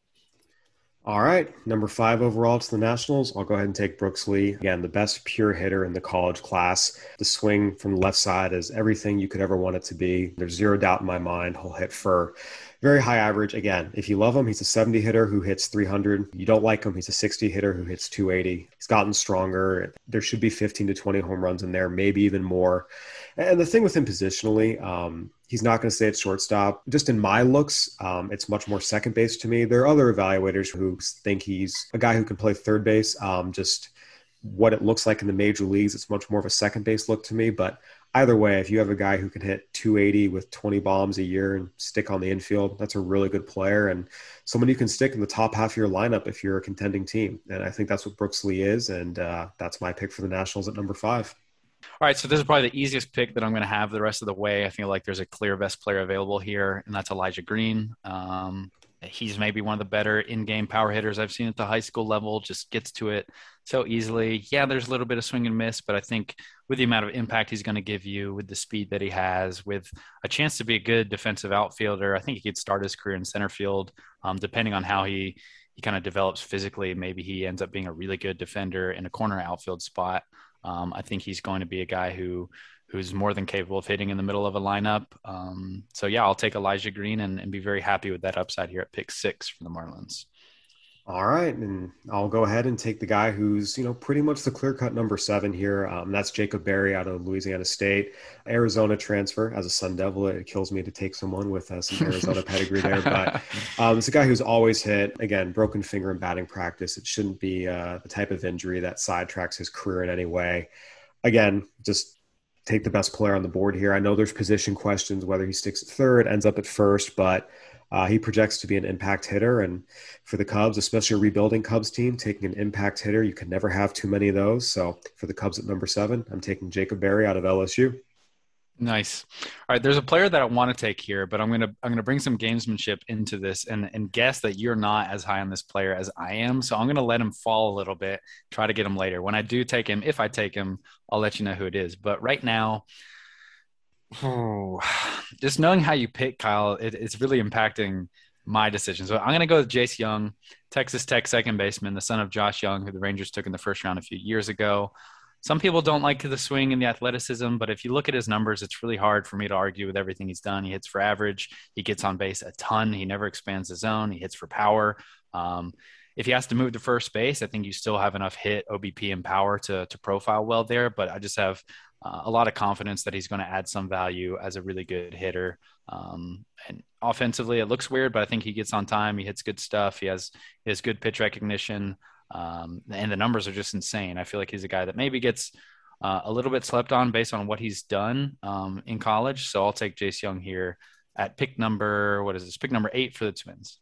All right. Number five overall to the Nationals. I'll go ahead and take Brooks Lee. Again, the best pure hitter in the college class. The swing from the left side is everything you could ever want it to be. There's zero doubt in my mind he'll hit for very high average. Again, if you love him, he's a seventy hitter who hits three hundred. You don't like him, he's a sixty hitter who hits two eighty. He's gotten stronger. There should be fifteen to twenty home runs in there, maybe even more. And the thing with him positionally, um, he's not going to stay at shortstop. Just in my looks, um, it's much more second base to me. There are other evaluators who think he's a guy who can play third base. Um, just what it looks like in the major leagues, it's much more of a second base look to me. But either way, if you have a guy who can hit two eighty with twenty bombs a year and stick on the infield, that's a really good player and someone you can stick in the top half of your lineup if you're a contending team. And I think that's what Brooks Lee is. And uh, that's my pick for the Nationals at number five. All right, so this is probably the easiest pick that I'm going to have the rest of the way. I feel like there's a clear best player available here, and that's Elijah Green. Um, he's maybe one of the better in-game power hitters I've seen at the high school level, just gets to it so easily. Yeah, there's a little bit of swing and miss, but I think with the amount of impact he's going to give you, with the speed that he has, with a chance to be a good defensive outfielder, I think he could start his career in center field, um, depending on how he, he kind of develops physically. Maybe he ends up being a really good defender in a corner outfield spot. Um, I think he's going to be a guy who who's more than capable of hitting in the middle of a lineup. Um, so yeah, I'll take Elijah Green and, and be very happy with that upside here at pick six for the Marlins. All right, and I'll go ahead and take the guy who's, you know, pretty much the clear-cut number seven here. Um, that's Jacob Berry out of Louisiana State, Arizona transfer. As a Sun Devil, it kills me to take someone with uh, some Arizona pedigree there. But um, it's a guy who's always hit. Again, broken finger in batting practice. It shouldn't be uh, the type of injury that sidetracks his career in any way. Again, just take the best player on the board here. I know there's position questions, whether he sticks at third, ends up at first, but Uh, he projects to be an impact hitter, and for the Cubs, especially a rebuilding Cubs team, taking an impact hitter, you can never have too many of those. So for the Cubs at number seven, I'm taking Jacob Berry out of L S U. Nice. All right, there's a player that I want to take here, but I'm gonna I'm gonna bring some gamesmanship into this and and guess that you're not as high on this player as I am. So I'm gonna let him fall a little bit, try to get him later. When I do take him, if I take him, I'll let you know who it is. But right now, oh, just knowing how you pick, Kyle, it, it's really impacting my decision. So I'm going to go with Jace Young, Texas Tech second baseman, the son of Josh Young, who the Rangers took in the first round a few years ago. Some people don't like the swing and the athleticism, but if you look at his numbers, it's really hard for me to argue with everything he's done. He hits for average. He gets on base a ton. He never expands the zone. He hits for power. Um, if he has to move to first base, I think you still have enough hit, O B P, and power to, to profile well there. But I just have uh, a lot of confidence that he's going to add some value as a really good hitter. Um, and offensively, it looks weird, but I think he gets on time. He hits good stuff. He has, he has good pitch recognition. Um, and the numbers are just insane. I feel like he's a guy that maybe gets uh, a little bit slept on based on what he's done um, in college. So I'll take Jace Young here at pick number, what is this? Pick number eight for the Twins.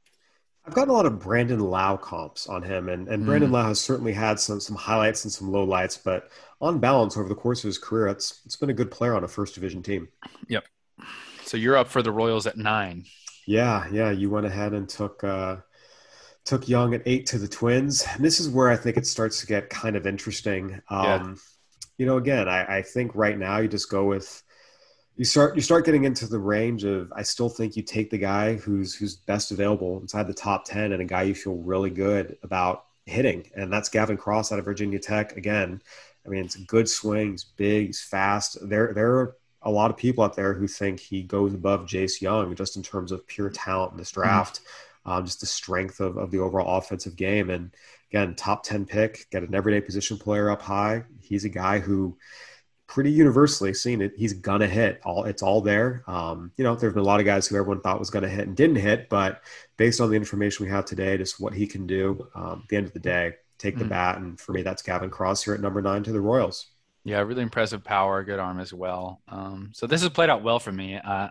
I've gotten a lot of Brandon Lau comps on him, and, and Brandon mm. Lau has certainly had some some highlights and some lowlights, but on balance over the course of his career, it's it's been a good player on a first division team. Yep. So you're up for the Royals at nine. Yeah, yeah. You went ahead and took uh, took Young at eight to the Twins. And this is where I think it starts to get kind of interesting. Um, yeah. You know, again, I, I think right now you just go with you start you start getting into the range of I still think you take the guy who's who's best available inside the top ten and a guy you feel really good about hitting, and that's Gavin Cross out of Virginia Tech. Again, I mean, it's a good swing, he's big, he's fast. There there are a lot of people out there who think he goes above Jace Young just in terms of pure talent in this draft, mm-hmm. um, just the strength of, of the overall offensive game. And again, top ten pick, get an everyday position player up high. He's a guy who pretty universally seen it. He's gonna hit all it's all there. Um, you know, there've been a lot of guys who everyone thought was going to hit and didn't hit, but based on the information we have today, just what he can do, um, at the end of the day, take the mm-hmm. bat. And for me, that's Gavin Cross here at number nine to the Royals. Yeah, really impressive power, good arm as well. Um, so this has played out well for me. Uh,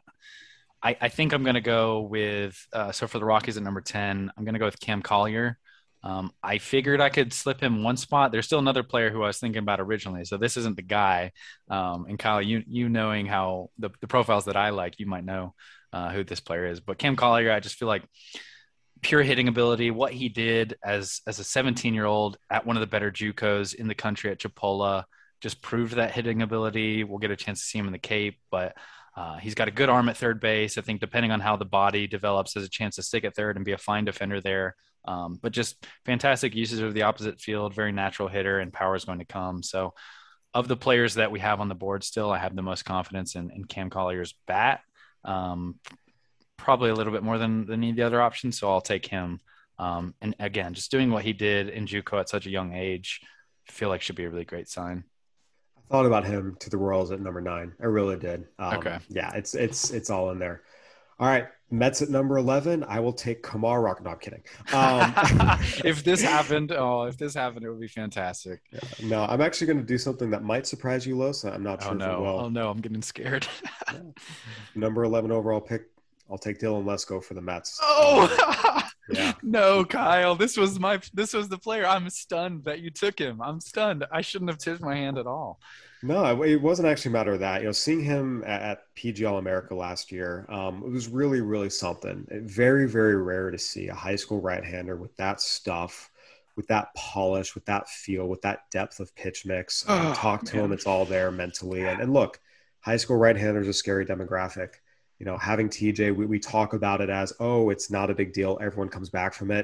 I, I think I'm going to go with uh, – so for the Rockies at number ten, I'm going to go with Cam Collier. Um, I figured I could slip him one spot. There's still another player who I was thinking about originally, so this isn't the guy. Um, and Kyle, you you knowing how the, the profiles that I like, you might know uh, who this player is. But Cam Collier, I just feel like pure hitting ability, what he did as as a seventeen-year-old at one of the better JUCOs in the country at Chipola – just proved that hitting ability. We'll get a chance to see him in the Cape, but uh, he's got a good arm at third base. I think depending on how the body develops, there's a chance to stick at third and be a fine defender there. Um, but just fantastic usage of the opposite field, very natural hitter, and power is going to come. So of the players that we have on the board still, I have the most confidence in, in Cam Collier's bat, um, probably a little bit more than, than any of the other options. So I'll take him. Um, and again, just doing what he did in JUCO at such a young age, I feel like should be a really great sign. Thought about him to the Royals at number nine. I really did. Um, okay. Yeah, it's it's it's all in there. All right, Mets at number eleven. I will take Kumar Rock. No, I'm kidding. Um, if this happened, oh, if this happened, it would be fantastic. Yeah, no, I'm actually going to do something that might surprise you, Los. I'm not sure oh, no. if it will. Oh no, I'm getting scared. Yeah. Number eleven overall pick. I'll take Dylan Lesko for the Mets. Oh. Um, yeah. No, Kyle. This was my. This was the player. I'm stunned that you took him. I'm stunned. I shouldn't have tipped my hand at all. No, it wasn't actually a matter of that. You know, seeing him at, at P G All America last year, um, it was really, really something. Very, very rare to see a high school right-hander with that stuff, with that polish, with that feel, with that depth of pitch mix. Um, oh, talk to man. him; it's all there mentally. And, and look, high school right-handers are a scary demographic. You know, having T J, we, we talk about it as, oh, it's not a big deal. Everyone comes back from it.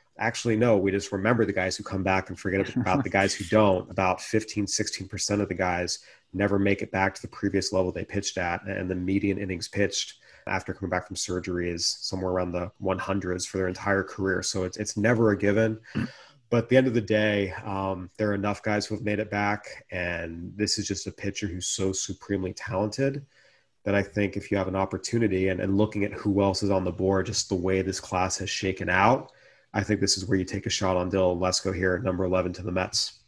Actually, no, we just remember the guys who come back and forget about the guys who don't. About fifteen, sixteen percent of the guys never make it back to the previous level they pitched at. And the median innings pitched after coming back from surgery is somewhere around the hundreds for their entire career. So it's, it's never a given. But at the end of the day, um, there are enough guys who have made it back. And this is just a pitcher who's so supremely talented that I think if you have an opportunity and, and looking at who else is on the board, just the way this class has shaken out, I think this is where you take a shot on Dylan Lesko here at number eleven to the Mets.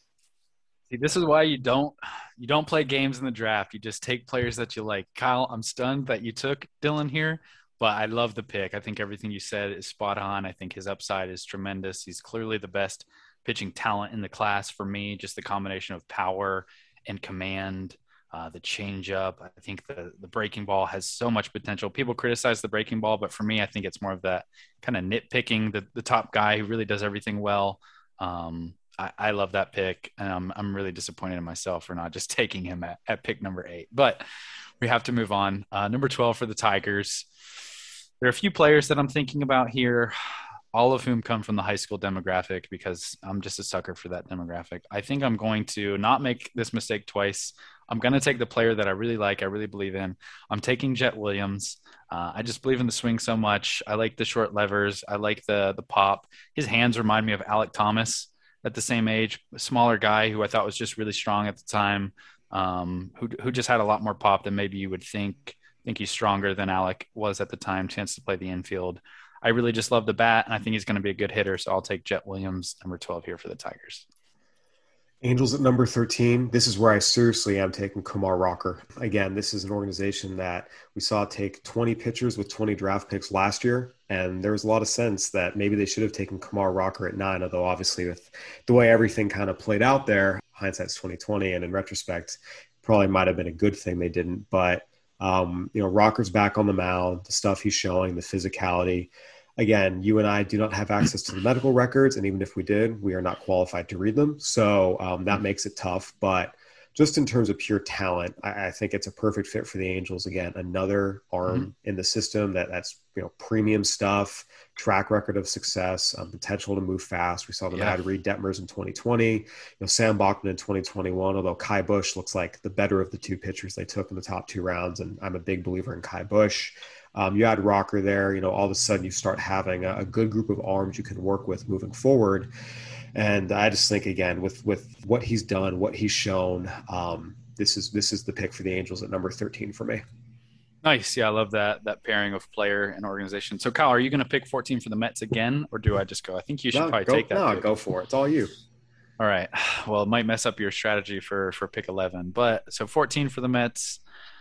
See, this is why you don't you don't play games in the draft. You just take players that you like. Kyle, I'm stunned that you took Dylan here, but I love the pick. I think everything you said is spot on. I think his upside is tremendous. He's clearly the best pitching talent in the class for me. Just the combination of power and command. Uh, the changeup, I think the, the breaking ball has so much potential. People criticize the breaking ball, but for me, I think it's more of that kind of nitpicking, the, the top guy who really does everything well. Um, I, I love that pick, and I'm, I'm really disappointed in myself for not just taking him at, at pick number eight. But we have to move on. Uh, number twelve for the Tigers. There are a few players that I'm thinking about here, all of whom come from the high school demographic because I'm just a sucker for that demographic. I think I'm going to not make this mistake twice. I'm going to take the player that I really like, I really believe in. I'm taking Jet Williams. Uh, I just believe in the swing so much. I like the short levers. I like the the pop. His hands remind me of Alek Thomas at the same age, a smaller guy who I thought was just really strong at the time, um, who who just had a lot more pop than maybe you would think. think he's stronger than Alek was at the time, chance to play the infield. I really just love the bat, and I think he's going to be a good hitter, so I'll take Jet Williams, number twelve here for the Tigers. Angels at number thirteen. This is where I seriously am taking Kumar Rocker. Again, this is an organization that we saw take twenty pitchers with twenty draft picks last year, and there was a lot of sense that maybe they should have taken Kumar Rocker at nine, although obviously with the way everything kind of played out there, hindsight's twenty twenty, and in retrospect, probably might have been a good thing they didn't. But, um, you know, Rocker's back on the mound, the stuff he's showing, the physicality. Again, you and I do not have access to the medical records, and even if we did, we are not qualified to read them. So um, that makes it tough. But just in terms of pure talent, I, I think it's a perfect fit for the Angels. Again, another arm mm-hmm. in the system that that's you know premium stuff, track record of success, um, potential to move fast. We saw them yeah. add Reed Detmers in twenty twenty, you know Sam Bachman in twenty twenty-one. Although Kai Busch looks like the better of the two pitchers they took in the top two rounds, and I'm a big believer in Kai Busch. Um, you add Rocker there, you know, all of a sudden you start having a, a good group of arms you can work with moving forward. And I just think, again, with with what he's done, what he's shown, um, this is this is the pick for the Angels at number thirteen for me. Nice. Yeah, I love that that pairing of player and organization. So, Kyle, are you going to pick fourteen for the Mets again, or do I just go? I think you should no, probably go, take that. No, pick. Go for it. It's all you. All right. Well, it might mess up your strategy for for pick eleven. But so fourteen for the Mets.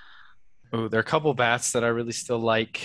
Oh, there are a couple bats that I really still like.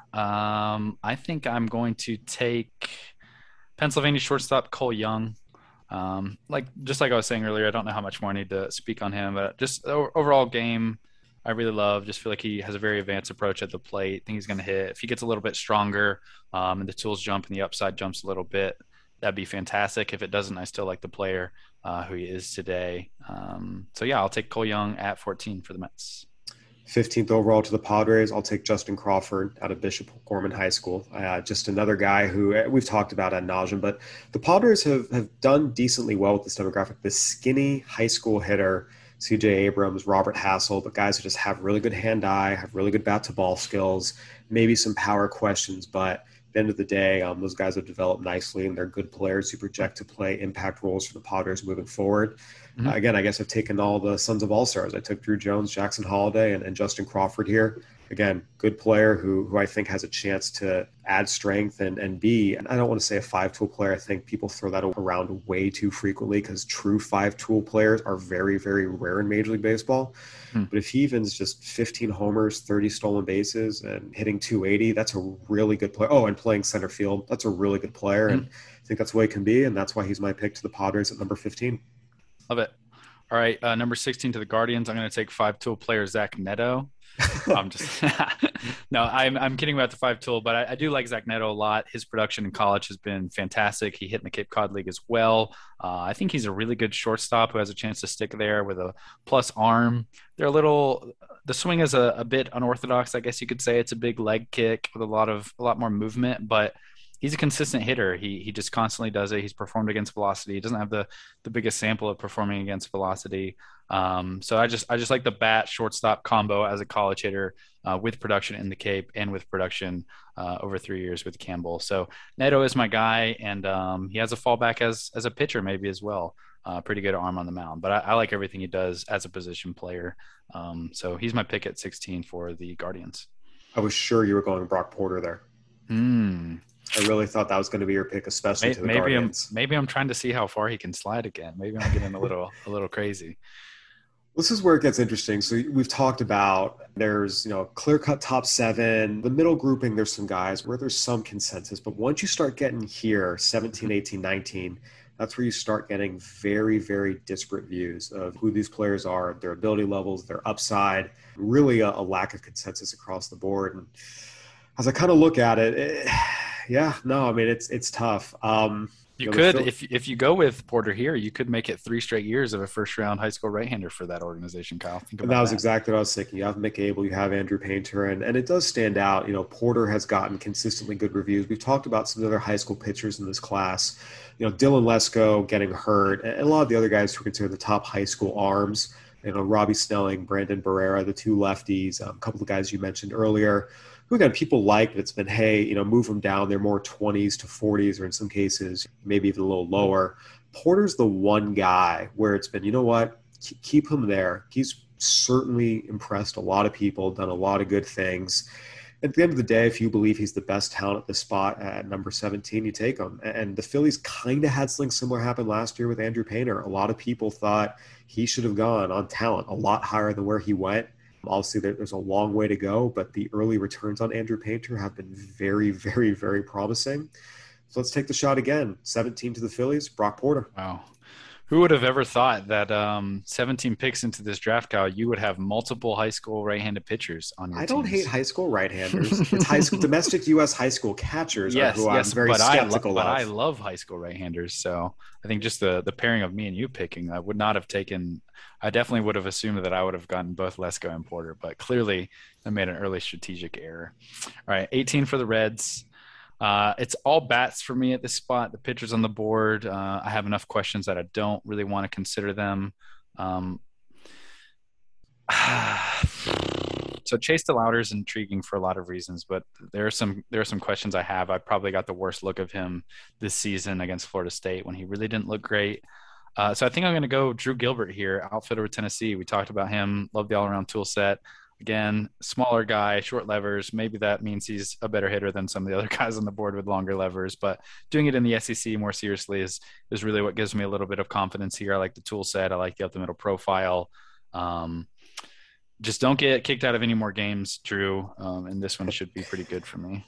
Um, I think I'm going to take Pennsylvania shortstop Cole Young. Um, like just like I was saying earlier, I don't know how much more I need to speak on him, but just the overall game, I really love. Just feel like he has a very advanced approach at the plate. I think he's going to hit. If he gets a little bit stronger, um, and the tools jump and the upside jumps a little bit, that'd be fantastic. If it doesn't, I still like the player uh, who he is today. Um, so yeah, I'll take Cole Young at fourteen for the Mets. fifteenth overall to the Padres, I'll take Justin Crawford out of Bishop Gorman High School. Uh, just another guy who we've talked about ad nauseum, but the Padres have, have done decently well with this demographic. The skinny high school hitter, C J Abrams, Robert Hassel, but guys who just have really good hand-eye, have really good bat-to-ball skills, maybe some power questions, but at the end of the day, um, those guys have developed nicely, and they're good players who project to play impact roles for the Padres moving forward. Mm-hmm. Uh, again, I guess I've taken all the Sons of All-Stars. I took Drew Jones, Jackson Holliday, and, and Justin Crawford here. Again, good player who who I think has a chance to add strength and, and be, and I don't want to say a five-tool player. I think people throw that around way too frequently because true five-tool players are very, very rare in Major League Baseball. Hmm. But if he even's just fifteen homers, thirty stolen bases, and hitting two eighty, that's a really good player. Oh, and playing center field, that's a really good player. Hmm. And I think that's the way it can be, and that's why he's my pick to the Padres at number fifteen. Love it. All right, uh, number sixteen to the Guardians. I'm going to take five-tool player Zach Neto. I'm just no, I'm I'm kidding about the five tool, but I, I do like Zach Neto a lot. His production in college has been fantastic. He hit in the Cape Cod League as well. Uh, I think he's a really good shortstop who has a chance to stick there with a plus arm. They're a little the swing is a, a bit unorthodox, I guess you could say. It's a big leg kick with a lot of a lot more movement, but he's a consistent hitter. He he just constantly does it. He's performed against velocity. He doesn't have the the biggest sample of performing against velocity. Um, so I just I just like the bat shortstop combo as a college hitter uh, with production in the Cape and with production uh, over three years with Campbell. So Neto is my guy, and um, he has a fallback as as a pitcher maybe as well. Uh, pretty good arm on the mound, but I, I like everything he does as a position player. Um, so he's my pick at sixteen for the Guardians. I was sure you were going Brock Porter there. Hmm. I really thought that was going to be your pick, especially maybe, to the maybe Guardians. I'm maybe I'm trying to see how far he can slide again. Maybe I'm getting a little a little crazy. This is where it gets interesting. So we've talked about there's, you know, clear-cut top seven. The middle grouping, there's some guys where there's some consensus. But once you start getting here, seventeen, eighteen, nineteen, that's where you start getting very, very disparate views of who these players are, their ability levels, their upside, really a, a lack of consensus across the board. And as I kind of look at it, it yeah, no, I mean, it's it's tough. Um, You, you know, could, Phil- if if you go with Porter here, you could make it three straight years of a first-round high school right-hander for that organization, Kyle. Think And about that was that. exactly what I was thinking. You have Mick Abel, you have Andrew Painter, and, and it does stand out. You know, Porter has gotten consistently good reviews. We've talked about some of the other high school pitchers in this class. You know, Dylan Lesko getting hurt, and a lot of the other guys who are considered the top high school arms. You know, Robbie Snelling, Brandon Barrera, the two lefties, um, a couple of guys you mentioned earlier, who again people like, but it's been, hey, you know, move them down. They're more twenties to forties, or in some cases, maybe even a little lower. Porter's the one guy where it's been, you know what, keep him there. He's certainly impressed a lot of people, done a lot of good things. At the end of the day, if you believe he's the best talent at the spot at number seventeen, you take him. And the Phillies kind of had something similar happen last year with Andrew Painter. A lot of people thought he should have gone on talent a lot higher than where he went. Obviously, there's a long way to go, but the early returns on Andrew Painter have been very, very, very promising. So let's take the shot again. seventeen to the Phillies, Brock Porter. Wow. Who would have ever thought that um, seventeen picks into this draft, Kyle, you would have multiple high school right-handed pitchers on your I don't teams? hate high school right-handers. It's high school, domestic U S high school catchers Yes, are who yes, I'm very but skeptical I lo- of. But I love high school right-handers, so I think just the the pairing of me and you picking, I would not have taken. I definitely would have assumed that I would have gotten both Lesko and Porter, but clearly I made an early strategic error. All right, eighteen for the Reds. Uh, it's all bats for me at this spot. The pitchers on the board, uh, I have enough questions that I don't really want to consider them. Um, so Chase DeLauder is intriguing for a lot of reasons, but there are some there are some questions I have. I probably got the worst look of him this season against Florida State when he really didn't look great. Uh, so I think I'm going to go Drew Gilbert here, outfielder with Tennessee. We talked about him, love the all-around tool set. Again, smaller guy, short levers. Maybe that means he's a better hitter than some of the other guys on the board with longer levers. But doing it in the S E C more seriously is is really what gives me a little bit of confidence here. I like the tool set. I like the up-the-middle profile. Um, just don't get kicked out of any more games, Drew. Um, and this one should be pretty good for me.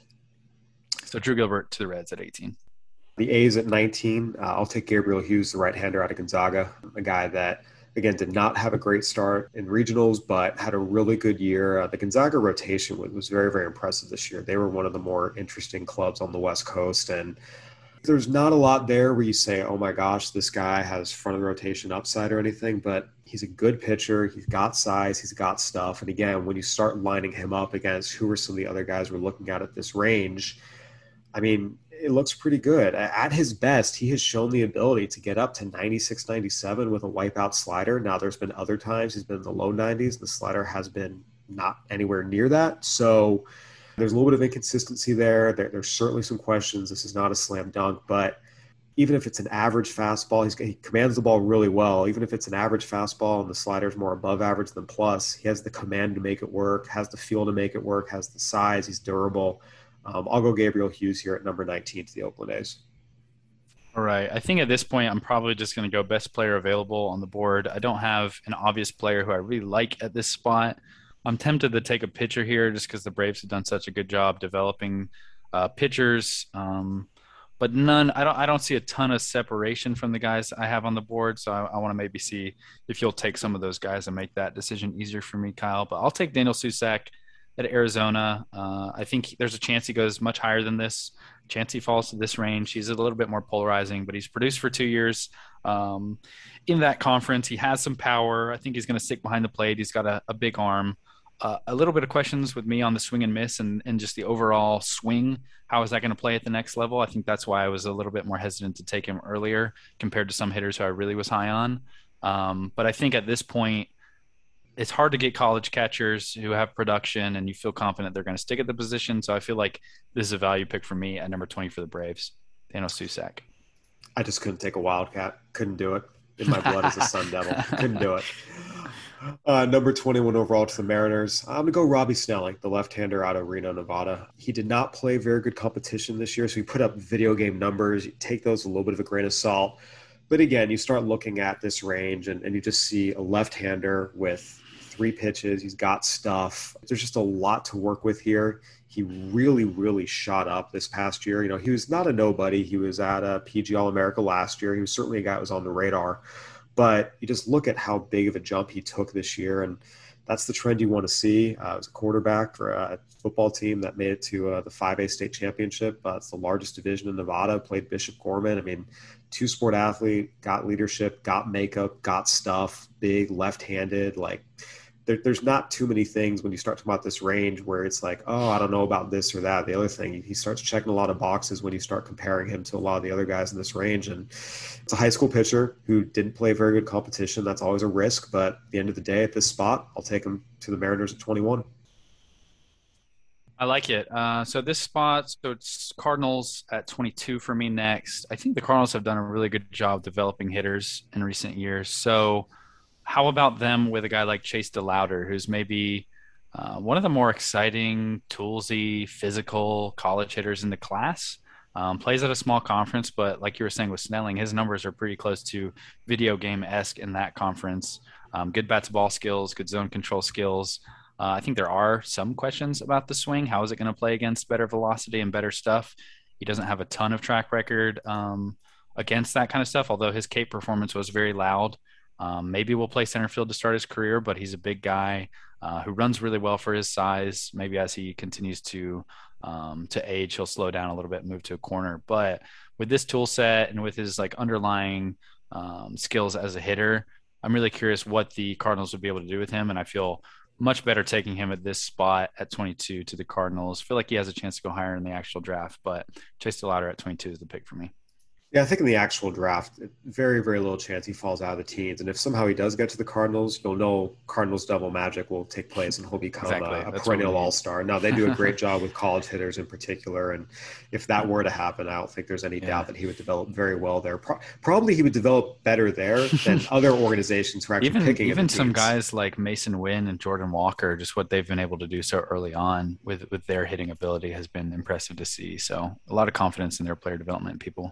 So Drew Gilbert to the Reds at eighteen. The A's at nineteen, uh, I'll take Gabriel Hughes, the right-hander out of Gonzaga, a guy that, again, did not have a great start in regionals, but had a really good year. Uh, the Gonzaga rotation was, was very, very impressive this year. They were one of the more interesting clubs on the West Coast, and there's not a lot there where you say, oh my gosh, this guy has front of the rotation upside or anything, but he's a good pitcher. He's got size. He's got stuff. And again, when you start lining him up against who are some of the other guys we're looking at at this range, I mean, it looks pretty good. At his best, he has shown the ability to get up to ninety-six, ninety-seven with a wipeout slider. Now, there's been other times he's been in the low nineties. The slider has been not anywhere near that. So there's a little bit of inconsistency there. there there's certainly some questions. This is not a slam dunk, but even if it's an average fastball, he's, he commands the ball really well. Even if it's an average fastball and the slider is more above average than plus, he has the command to make it work, has the feel to make it work, has the size, he's durable. Um, I'll go Gabriel Hughes here at number nineteen to the Oakland A's. All right. I think at this point, I'm probably just going to go best player available on the board. I don't have an obvious player who I really like at this spot. I'm tempted to take a pitcher here just because the Braves have done such a good job developing uh, pitchers. Um, but none, I don't, I don't see a ton of separation from the guys I have on the board. So I, I want to maybe see if you'll take some of those guys and make that decision easier for me, Kyle. But I'll take Daniel Susac at Arizona. Uh, I think there's a chance he goes much higher than this. Chance he falls to this range. He's a little bit more polarizing, but he's produced for two years um, in that conference. He has some power. I think he's going to stick behind the plate. He's got a, a big arm. uh, a little bit of questions with me on the swing and miss and, and just the overall swing. How is that going to play at the next level? I think that's why I was a little bit more hesitant to take him earlier compared to some hitters who I really was high on. Um, but I think at this point, it's hard to get college catchers who have production and you feel confident they're going to stick at the position. So I feel like this is a value pick for me at number twenty for the Braves, Thanos Susac. I just couldn't take a Wildcat. Couldn't do it. In my blood as a Sun Devil. Couldn't do it. Uh, number twenty-one overall to the Mariners. I'm going to go Robbie Snelling, the left-hander out of Reno, Nevada. He did not play very good competition this year, so he put up video game numbers. You take those with a little bit of a grain of salt. But again, you start looking at this range, and, and you just see a left-hander with three pitches. He's got stuff. There's just a lot to work with here. He really, really shot up this past year. You know, he was not a nobody. He was at a P G All-America last year. He was certainly a guy who was on the radar. But you just look at how big of a jump he took this year, and that's the trend you want to see. Uh, as a quarterback for a football team that made it to uh, the five A state championship. Uh, it's the largest division in Nevada, played Bishop Gorman. I mean, two-sport athlete, got leadership, got makeup, got stuff, big, left-handed, like – There, there's not too many things when you start talking about this range where it's like, oh, I don't know about this or that. The other thing, he starts checking a lot of boxes when you start comparing him to a lot of the other guys in this range. And it's a high school pitcher who didn't play very good competition. That's always a risk. But at the end of the day, at this spot, I'll take him to the Mariners at twenty-one. I like it. Uh, so this spot, so it's Cardinals at twenty-two for me next. I think the Cardinals have done a really good job developing hitters in recent years. So how about them with a guy like Chase DeLauder, who's maybe uh, one of the more exciting, toolsy, physical college hitters in the class? Um, plays at a small conference, but like you were saying with Snelling, his numbers are pretty close to video game-esque in that conference. Um, good bat-to-ball skills, good zone control skills. Uh, I think there are some questions about the swing. How is it going to play against better velocity and better stuff? He doesn't have a ton of track record um, against that kind of stuff, although his Cape performance was very loud. Um, maybe we'll play center field to start his career, but he's a big guy uh, who runs really well for his size. Maybe as he continues to um, to age, he'll slow down a little bit, move to a corner. But with this tool set and with his like underlying um, skills as a hitter, I'm really curious what the Cardinals would be able to do with him. And I feel much better taking him at this spot at twenty-two to the Cardinals. I feel like he has a chance to go higher in the actual draft, but Chase DeLauder at twenty-two is the pick for me. Yeah, I think in the actual draft, very, very little chance he falls out of the teens. And if somehow he does get to the Cardinals, you'll know Cardinals double magic will take place and he'll become exactly. a, a perennial all-star. Now, they do a great job with college hitters in particular. And if that were to happen, I don't think there's any yeah. doubt that he would develop very well there. Pro- probably he would develop better there than other organizations who are actually even, picking Even some teams. guys like Mason Wynn and Jordan Walker, just what they've been able to do so early on with, with their hitting ability has been impressive to see. So a lot of confidence in their player development people.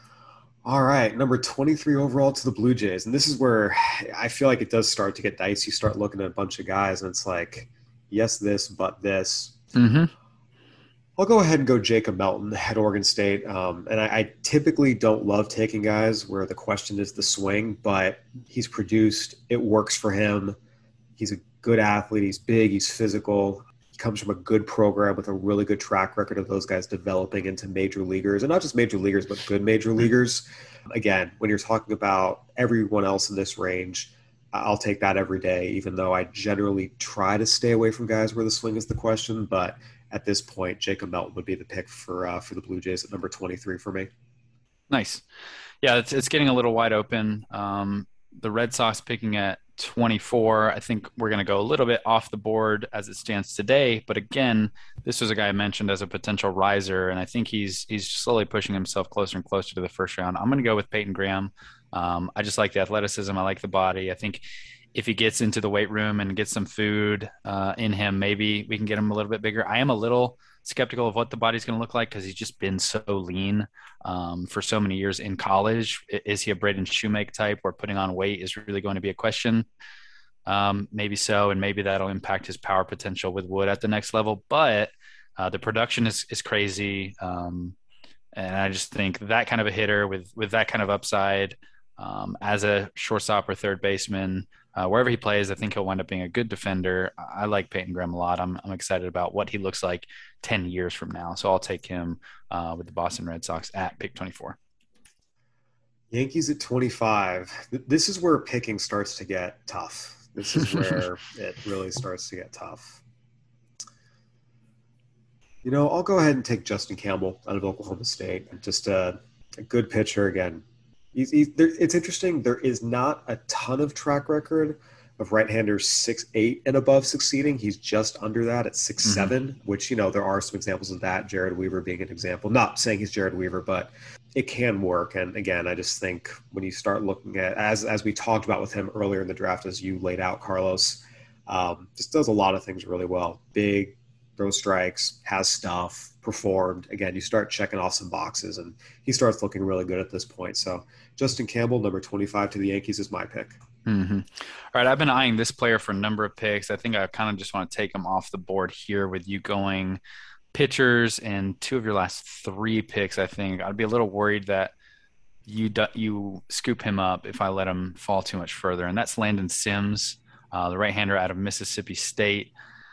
All right, number twenty-three overall to the Blue Jays. And this is where I feel like it does start to get dicey. You start looking at a bunch of guys, and it's like, yes, this, but this. Mm-hmm. I'll go ahead and go Jacob Melton at Oregon State. Um, and I, I typically don't love taking guys where the question is the swing, but he's produced. It works for him. He's a good athlete. He's big. He's physical. Comes from a good program with a really good track record of those guys developing into major leaguers, and not just major leaguers, but good major leaguers. Again, when you're talking about everyone else in this range, I'll take that every day, even though I generally try to stay away from guys where the swing is the question. But at this point, Jacob Melton would be the pick for uh, for the Blue Jays at number twenty-three for me. Nice. Yeah, it's, it's getting a little wide open. Um, the Red Sox picking at twenty-four. I think we're going to go a little bit off the board as it stands today. But again, this was a guy I mentioned as a potential riser, and I think he's he's slowly pushing himself closer and closer to the first round. I'm going to go with Peyton Graham. Um, I just like the athleticism. I like the body. I think if he gets into the weight room and gets some food uh, in him, maybe we can get him a little bit bigger. I am a little skeptical of what the body's going to look like because he's just been so lean um, for so many years in college. Is he a Braden Shoemake type where putting on weight is really going to be a question? Um, maybe so, and maybe that'll impact his power potential with Wood at the next level. But uh, the production is is crazy, um, and I just think that kind of a hitter with with that kind of upside um, as a shortstop or third baseman, uh, wherever he plays, I think he'll wind up being a good defender. I like Peyton Graham a lot. I'm I'm excited about what he looks like ten years from now. So I'll take him uh, with the Boston Red Sox at pick twenty-four. Yankees at twenty-five. This is where picking starts to get tough. This is where it really starts to get tough. You know, I'll go ahead and take Justin Campbell out of Oklahoma State. Just a, a good pitcher again. He's, he's, there, it's interesting. There is not a ton of track record of right-handers six eight and above succeeding. He's just under that at six seven, mm-hmm. which, you know, there are some examples of that, Jared Weaver being an example. Not saying he's Jared Weaver, but it can work. And again, I just think when you start looking at, as as we talked about with him earlier in the draft, as you laid out, Carlos, um, just does a lot of things really well. Big, throws strikes, has stuff, performed. Again, you start checking off some boxes, and he starts looking really good at this point. So Justin Campbell, number twenty-five to the Yankees, is my pick. Mm-hmm. All right, I've been eyeing this player for a number of picks. I think I kind of just want to take him off the board here with you going pitchers and two of your last three picks. I think I'd be a little worried that you do, you scoop him up if I let him fall too much further, and that's Landon Sims, uh, the right-hander out of Mississippi State.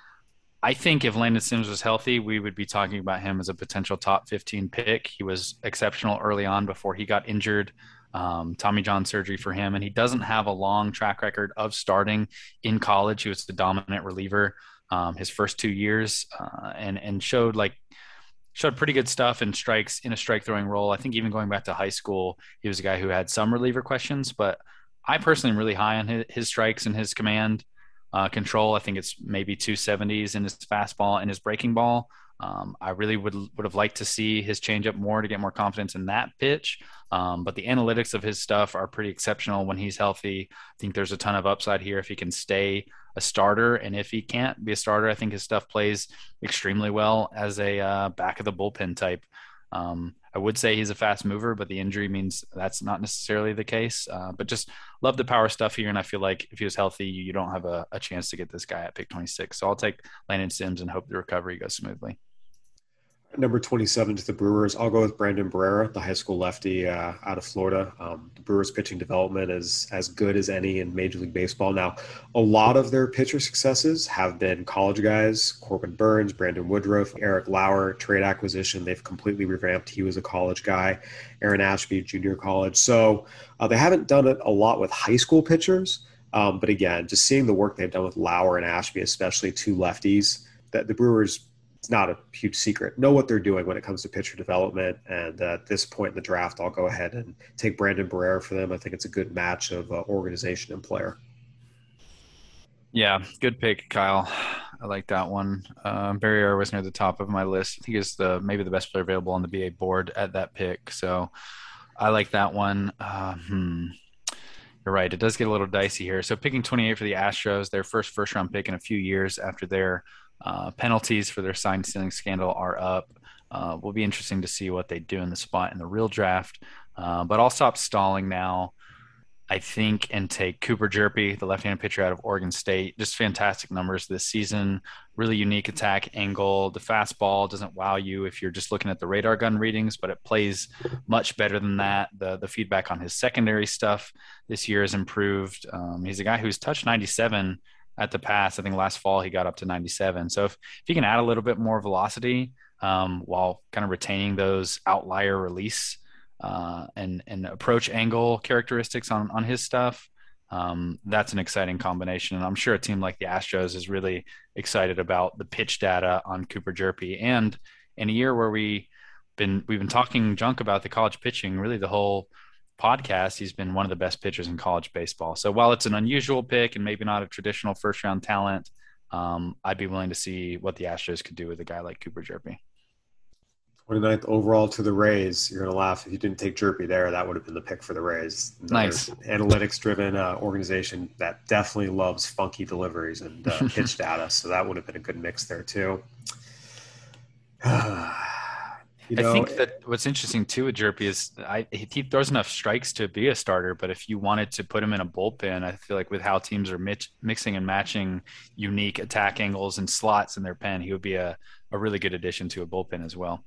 I think if Landon Sims was healthy, we would be talking about him as a potential top fifteen pick. He was exceptional early on before he got injured. Um, Tommy John surgery for him, and he doesn't have a long track record of starting in college. He was the dominant reliever um, his first two years, uh, and and showed like showed pretty good stuff in strikes in a strike throwing role. I think even going back to high school, he was a guy who had some reliever questions, but I personally am really high on his, his strikes and his command uh, control. I think it's maybe two seventies in his fastball and his breaking ball. Um, I really would would have liked to see his changeup more to get more confidence in that pitch. Um, but the analytics of his stuff are pretty exceptional when he's healthy. I think there's a ton of upside here if he can stay a starter. And if he can't be a starter, I think his stuff plays extremely well as a uh, back of the bullpen type. Um, I would say he's a fast mover, but the injury means that's not necessarily the case. Uh, but just love the power stuff here. And I feel like if he was healthy, you don't have a, a chance to get this guy at pick twenty-six. So I'll take Landon Sims and hope the recovery goes smoothly. Number twenty-seven to the Brewers, I'll go with Brandon Barrera, the high school lefty uh, out of Florida. Um, the Brewers' pitching development is as good as any in Major League Baseball. Now, a lot of their pitcher successes have been college guys: Corbin Burns, Brandon Woodruff, Eric Lauer, trade acquisition. They've completely revamped. He was a college guy. Aaron Ashby, junior college. So uh, they haven't done it a lot with high school pitchers. Um, but again, just seeing the work they've done with Lauer and Ashby, especially two lefties, that the Brewers – it's not a huge secret, know what they're doing when it comes to pitcher development. And uh, at this point in the draft, I'll go ahead and take Brandon Barrera for them. I think it's a good match of uh, organization and player. Yeah, good pick, Kyle. I like that one. Uh, Barrera was near the top of my list. I think he's the maybe the best player available on the B A board at that pick. So I like that one. Uh, hmm. You're right. It does get a little dicey here. So picking twenty-eight for the Astros, their first first-round pick in a few years after their uh, penalties for their sign stealing scandal are up. Uh, will be interesting to see what they do in the spot in the real draft. Uh, but I'll stop stalling now, I think, and take Cooper Jerpy, the left-handed pitcher out of Oregon State. Just fantastic numbers this season. Really unique attack angle. The fastball doesn't wow you if you're just looking at the radar gun readings, but it plays much better than that. The the feedback on his secondary stuff this year has improved. Um, he's a guy who's touched ninety-seven at the pass. I think last fall he got up to ninety-seven. So if, if you can add a little bit more velocity um, while kind of retaining those outlier release uh, and, and approach angle characteristics on, on his stuff, um, that's an exciting combination. And I'm sure a team like the Astros is really excited about the pitch data on Cooper Jerpy. And in a year where we been, we've been talking junk about the college pitching, really the whole podcast, he's been one of the best pitchers in college baseball. So while it's an unusual pick and maybe not a traditional first round talent, um, I'd be willing to see what the Astros could do with a guy like Cooper Jerpy. twenty-ninth overall to the Rays. You're going to laugh if you didn't take Jerpy there. That would have been the pick for the Rays. Another nice. Analytics-driven uh, organization that definitely loves funky deliveries and uh, pitch data. So that would have been a good mix there too. You know, I think that what's interesting too with Jerpy is I, he throws enough strikes to be a starter, but if you wanted to put him in a bullpen, I feel like with how teams are mix, mixing and matching unique attack angles and slots in their pen, he would be a, a really good addition to a bullpen as well.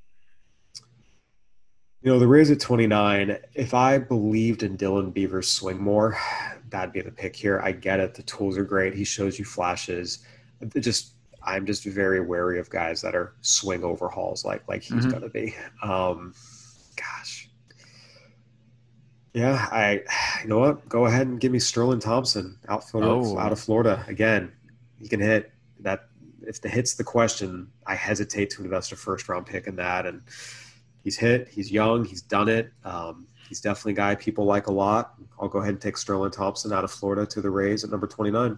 You know, the Rays at twenty-nine, if I believed in Dylan Beaver's swing more, that'd be the pick here. I get it. The tools are great. He shows you flashes. It just I'm just very wary of guys that are swing overhauls like like he's mm-hmm. going to be. Um, gosh. Yeah, I. You know what? Go ahead and give me Sterling Thompson, outfielder Oh. out of Florida. Again, he can hit. That if the hit's the question, I hesitate to invest a first round pick in that. And he's hit. He's young. He's done it. Um, he's definitely a guy people like a lot. I'll go ahead and take Sterling Thompson out of Florida to the Rays at number twenty-nine.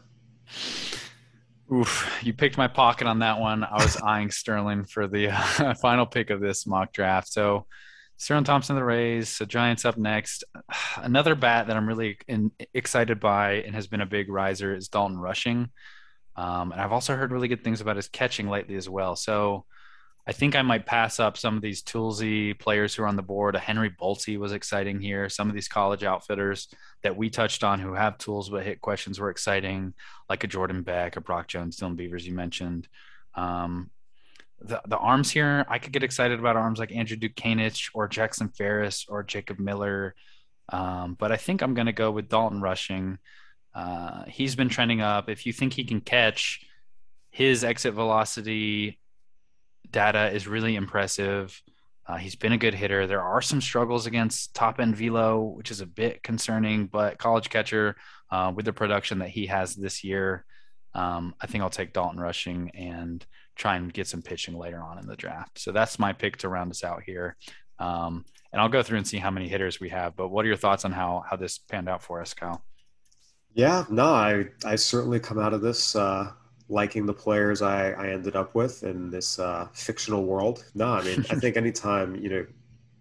Oof, you picked my pocket on that one. I was eyeing Sterling for the uh, final pick of this mock draft. So Sterling Thompson, the Rays, the Giants up next. Another bat that I'm really in, excited by and has been a big riser is Dalton Rushing. Um, and I've also heard really good things about his catching lately as well. So I think I might pass up some of these toolsy players who are on the board. A Henry Bolte was exciting here. Some of these college outfitters that we touched on who have tools but hit questions were exciting, like a Jordan Beck, a Brock Jones, Dylan Beavers you mentioned. Um, the, the arms here, I could get excited about arms like Andrew Dukanich or Jackson Ferris or Jacob Miller. Um, but I think I'm going to go with Dalton Rushing. Uh, he's been trending up. If you think he can catch, his exit velocity data is really impressive. Uh, he's been a good hitter. There are some struggles against top-end velo, which is a bit concerning, but college catcher uh, with the production that he has this year, um, I think I'll take Dalton Rushing and try and get some pitching later on in the draft. So that's my pick to round us out here. Um, and I'll go through and see how many hitters we have. But what are your thoughts on how how this panned out for us, Kyle? Yeah, no, I, I certainly come out of this uh, liking the players I, I ended up with in this uh, fictional world. No, I mean, I think anytime, you know,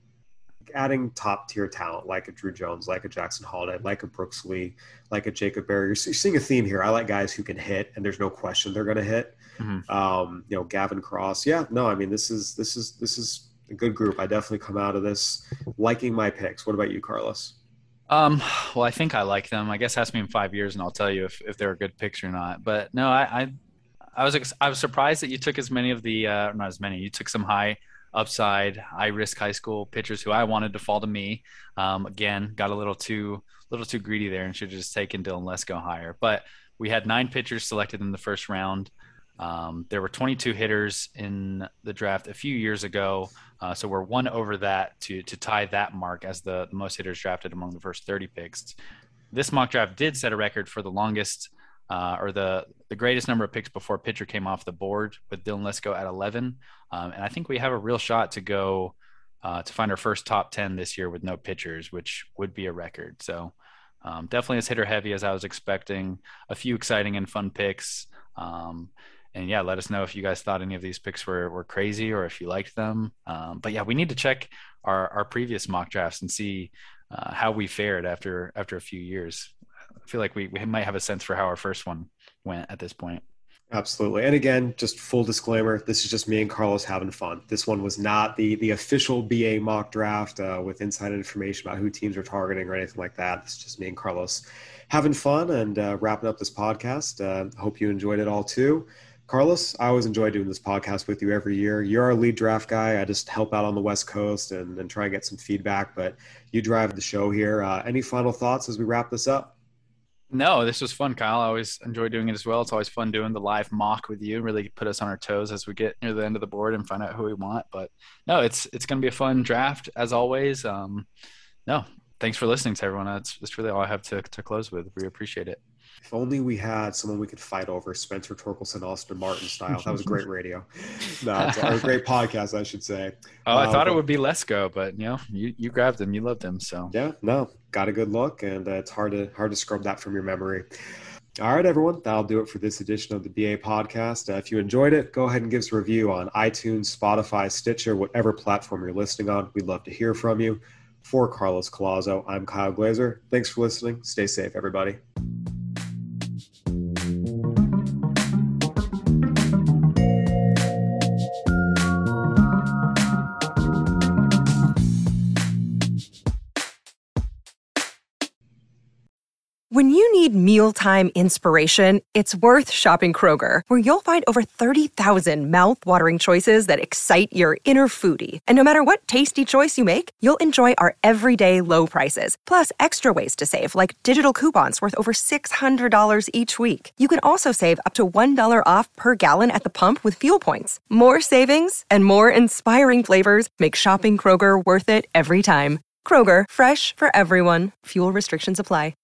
adding top tier talent like a Drew Jones, like a Jackson Holiday, like a Brooks Lee, like a Jacob Berry, you're seeing a theme here. I like guys who can hit, and there's no question they're going to hit. Mm-hmm. Um, you know, Gavin Cross. Yeah, no, I mean, this is this is this is a good group. I definitely come out of this liking my picks. What about you, Carlos? Um, well, I think I like them. I guess ask me in five years and I'll tell you if, if they're good picks or not. But no, I, I, I was, I was surprised that you took as many of the, uh, not as many, you took some high upside, high risk high school pitchers who I wanted to fall to me. Um, again, got a little too, little too greedy there and should have just taken Dylan Lesko higher. But we had nine pitchers selected in the first round. Um, there were twenty-two hitters in the draft a few years ago. Uh, so we're one over that to to tie that mark as the, the most hitters drafted among the first thirty picks. This mock draft did set a record for the longest uh, or the, the greatest number of picks before a pitcher came off the board with Dylan Lesko at eleven. Um, and I think we have a real shot to go uh, to find our first top ten this year with no pitchers, which would be a record. So um, definitely as hitter heavy as I was expecting. A few exciting and fun picks. Um, And yeah, let us know if you guys thought any of these picks were, were crazy or if you liked them. Um, but yeah, we need to check our, our previous mock drafts and see uh, how we fared after after a few years. I feel like we, we might have a sense for how our first one went at this point. Absolutely. And again, just full disclaimer, this is just me and Carlos having fun. This one was not the the official B A mock draft uh, with inside information about who teams are targeting or anything like that. It's just me and Carlos having fun and uh, wrapping up this podcast. Uh, hope you enjoyed it all too. Carlos, I always enjoy doing this podcast with you every year. You're our lead draft guy. I just help out on the West Coast and, and try and get some feedback, but you drive the show here. Uh, any final thoughts as we wrap this up? No, this was fun, Kyle. I always enjoy doing it as well. It's always fun doing the live mock with you, really put us on our toes as we get near the end of the board and find out who we want. But no, it's it's going to be a fun draft as always. Um, no, thanks for listening to everyone. That's, that's really all I have to, to close with. We appreciate it. If only we had someone we could fight over, Spencer Torkelson, Austin Martin style. That was great radio. No, it's a great podcast, I should say. Oh, I uh, thought but, it would be Lesko, but you know, you, you grabbed him, you loved him, so yeah, no, got a good look, and uh, it's hard to hard to scrub that from your memory. All right, everyone, that'll do it for this edition of the B A podcast. Uh, if you enjoyed it, go ahead and give us a review on iTunes, Spotify, Stitcher, whatever platform you're listening on. We'd love to hear from you. For Carlos Collazo, I'm Kyle Glazer. Thanks for listening. Stay safe, everybody. When you need mealtime inspiration, it's worth shopping Kroger, where you'll find over thirty thousand mouth-watering choices that excite your inner foodie. And no matter what tasty choice you make, you'll enjoy our everyday low prices, plus extra ways to save, like digital coupons worth over six hundred dollars each week. You can also save up to one dollar off per gallon at the pump with fuel points. More savings and more inspiring flavors make shopping Kroger worth it every time. Kroger, fresh for everyone. Fuel restrictions apply.